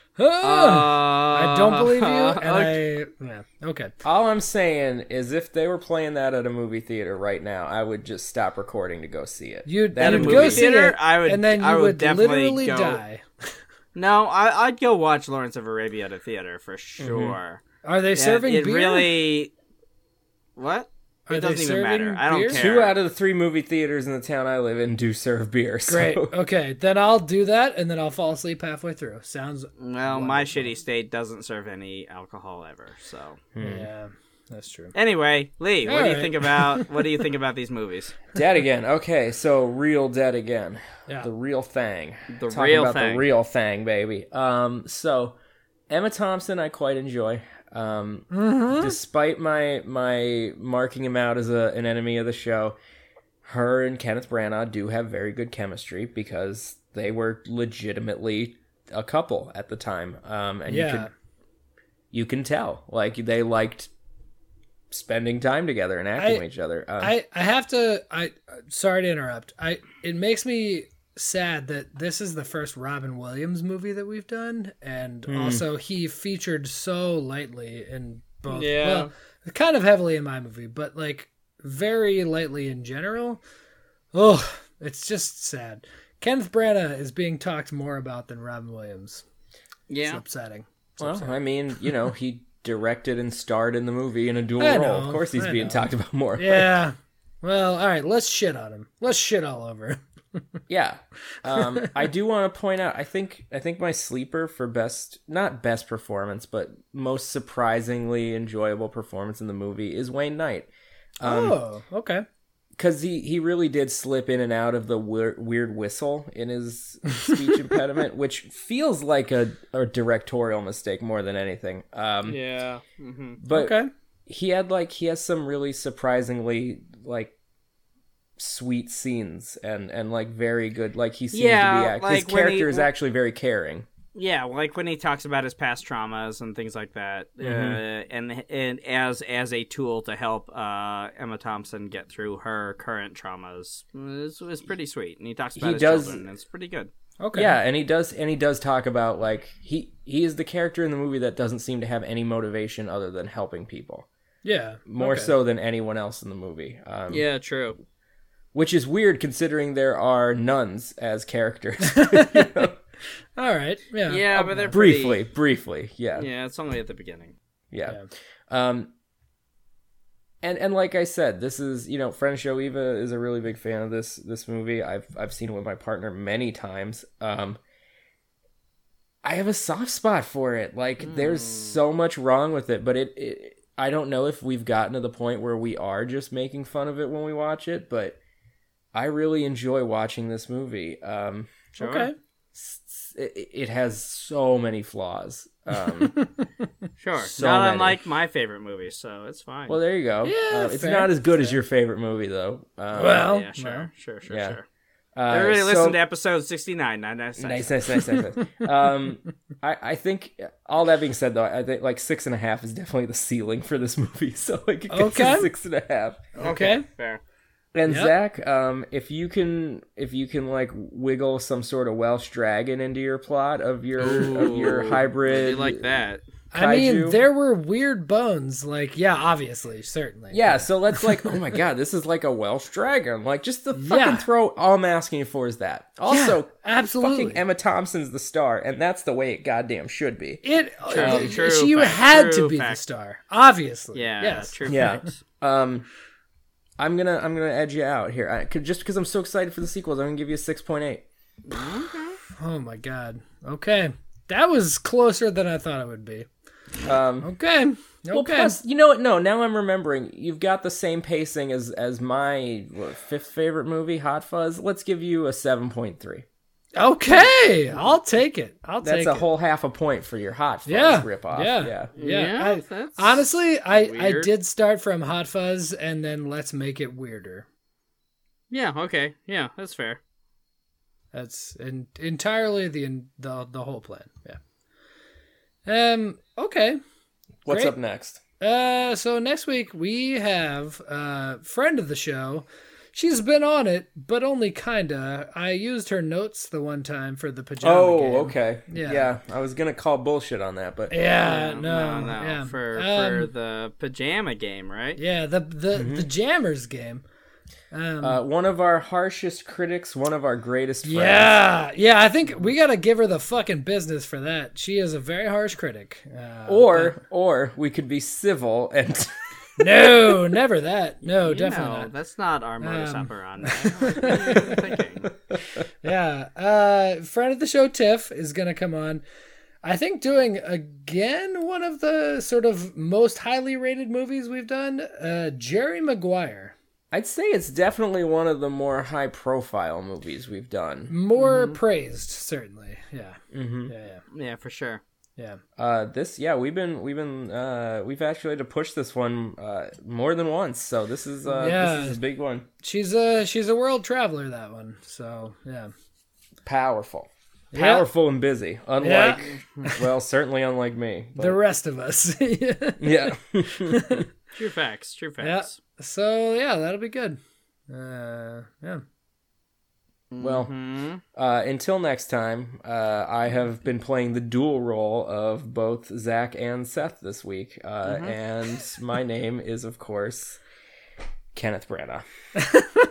I don't believe you, and okay. I... Yeah, okay. All I'm saying is if they were playing that at a movie theater right now, I would just stop recording to go see it. You'd, That you'd a go movie see theater, it, I would- and then you I would would, definitely literally go- die. No, I, I'd go watch Lawrence of Arabia at a theater for sure. Are they Yeah, serving it beer? really. What? Are It they doesn't even matter. serving I don't beer? care. Two out of the three movie theaters in the town I live in do serve beer. So. Great. Okay, then I'll do that, and then I'll fall asleep halfway through. Sounds... Well, my shitty state doesn't serve any alcohol ever. So Yeah, that's true. anyway, Lee, what All do you right. think about what do you think about these movies? Dead Again. Okay, so real Dead Again. Yeah. The real thing. The Talking real about thing. the real thing, baby. Um, so Emma Thompson, I quite enjoy. Um, Mm-hmm. despite my my marking him out as a, an enemy of the show, her and Kenneth Branagh do have very good chemistry because they were legitimately a couple at the time. Um, and you Yeah. could you can tell like they liked spending time together and acting I- with each other. Um, I, I have to I sorry to interrupt. I it makes me sad that this is the first Robin Williams movie that we've done, and Hmm. also he featured so lightly in both. Yeah. Well, kind of heavily in my movie, but like very lightly in general. Oh, it's just sad. Kenneth Branagh is being talked more about than Robin Williams. It's Yeah. upsetting. It's Well, upsetting. I mean, you know, he directed and starred in the movie in a dual I role. know, Of course, he's I being know. talked about more. Yeah. Well, all right. Let's shit on him. Let's shit all over him. Yeah. Um, I do want to point out. I think I think my sleeper for best, not best performance, but most surprisingly enjoyable performance in the movie is Wayne Knight. Um, oh, okay. Because he, he really did slip in and out of the weir- weird whistle in his speech impediment, which feels like a, a directorial mistake more than anything. Um, Yeah. Mm-hmm. But Okay. he had like he has some really surprisingly like sweet scenes and and like very good like he seems Yeah, to be act- his like when he- character is actually very caring. Yeah, like when he talks about his past traumas and things like that, uh, and and as as a tool to help uh, Emma Thompson get through her current traumas, it's, it's pretty sweet. And he talks about He his does- children. It's pretty good. Okay. Yeah, and he does and he does talk about like he he is the character in the movie that doesn't seem to have any motivation other than helping people. Yeah. More okay. so than anyone else in the movie. Um, Yeah, true. Which is weird considering there are nuns as characters. You know? All right. Yeah. Yeah, but they're Briefly, pretty- briefly, yeah. Yeah, it's only at the beginning. Yeah. Um and and like I said, this is, you know, friend show Eva is a really big fan of this this movie. I've I've seen it with my partner many times. Um I have a soft spot for it. Like there's so much wrong with it, but it, it I don't know if we've gotten to the point where we are just making fun of it when we watch it, but I really enjoy watching this movie. Um Sure. Okay. it, it has so many flaws. Um Sure. So Not many. unlike my favorite movie, so it's fine. Well, there you go. Yeah, Uh, it's fair, not as good as your favorite movie, though. Um, Well, yeah, sure, well, sure, sure, yeah. sure. Uh, Everybody so, listen to episode sixty-nine. Nice, nice, Nice, nice, nice, nice. nice. um, I, I think all that being said, though, I think like six and a half is definitely the ceiling for this movie. So like, it gets Okay. a six and a half. Okay. Fair. And Yep. Zach, um, if you can, if you can like wiggle some sort of Welsh dragon into your plot of your of your Ooh, hybrid, I do like that. I mean, kaiju. there were weird bones. Like, yeah, obviously, certainly. Yeah, so let's like, oh my god, this is like a Welsh dragon. Like, just the fucking Yeah. throw. All I'm asking for is that. Also, Yeah, absolutely. fucking Emma Thompson's the star, and that's the way it goddamn should be. It. True, uh, true she fact, had true to be fact. the star, obviously. Yeah, Yes. true Yeah. facts. Um, I'm gonna I'm gonna edge you out here. I, could, just because I'm so excited for the sequels, I'm gonna give you a six point eight. Oh my god. Okay, that was closer than I thought it would be. Um, Okay. Okay. well, plus, you know what? No, now I'm remembering. You've got the same pacing as as my what, fifth favorite movie, Hot Fuzz. Let's give you a seven point three. Okay, I'll take it. I'll That's take a it. whole half a point for your Hot Fuzz yeah, ripoff. yeah, yeah. yeah. Yeah, I- that's honestly, I I weird. did start from Hot Fuzz and then Let's Make It Weirder. Yeah, okay. Yeah, that's fair. That's in, entirely the the the whole plan. Yeah. Um. Okay. What's Great. up next? Uh. So next week we have a uh, friend of the show. She's been on it, but only kinda. I used her notes the one time for the pajama Oh, game. okay. Yeah. Yeah, I was gonna call bullshit on that, but Yeah. no, No. no, Yeah. For Um, for the pajama game, right? Yeah. The the the Jammers game. Um, uh, one of our harshest critics, one of our greatest friends. Yeah, yeah. I think we gotta give her the fucking business for that. She is a very harsh critic. Uh, Or or we could be civil and but- no, never that. No, You definitely know, not. that's not our modus Um, operandi. What are you thinking? Yeah. Uh, friend of the show, Tiff, is gonna come on. I think doing again one of the sort of most highly rated movies we've done. Uh, Jerry Maguire. I'd say it's definitely one of the more high profile movies we've done. More praised, certainly. Yeah. Mm-hmm. Yeah. Yeah, for sure. Yeah. Uh, this yeah, we've been we've been uh, we've actually had to push this one uh, more than once, so this is uh, Yeah. this is a big one. She's a she's a world traveler. That one. So yeah. Powerful, Yeah. powerful and busy. Unlike well, certainly unlike me. but- The rest of us. yeah. True facts. True Yeah. facts. So yeah, that'll be good. Uh, yeah. Well, Hmm. uh, until next time, uh, I have been playing the dual role of both Zach and Seth this week, uh, and my name is, of course, Kenneth Branagh.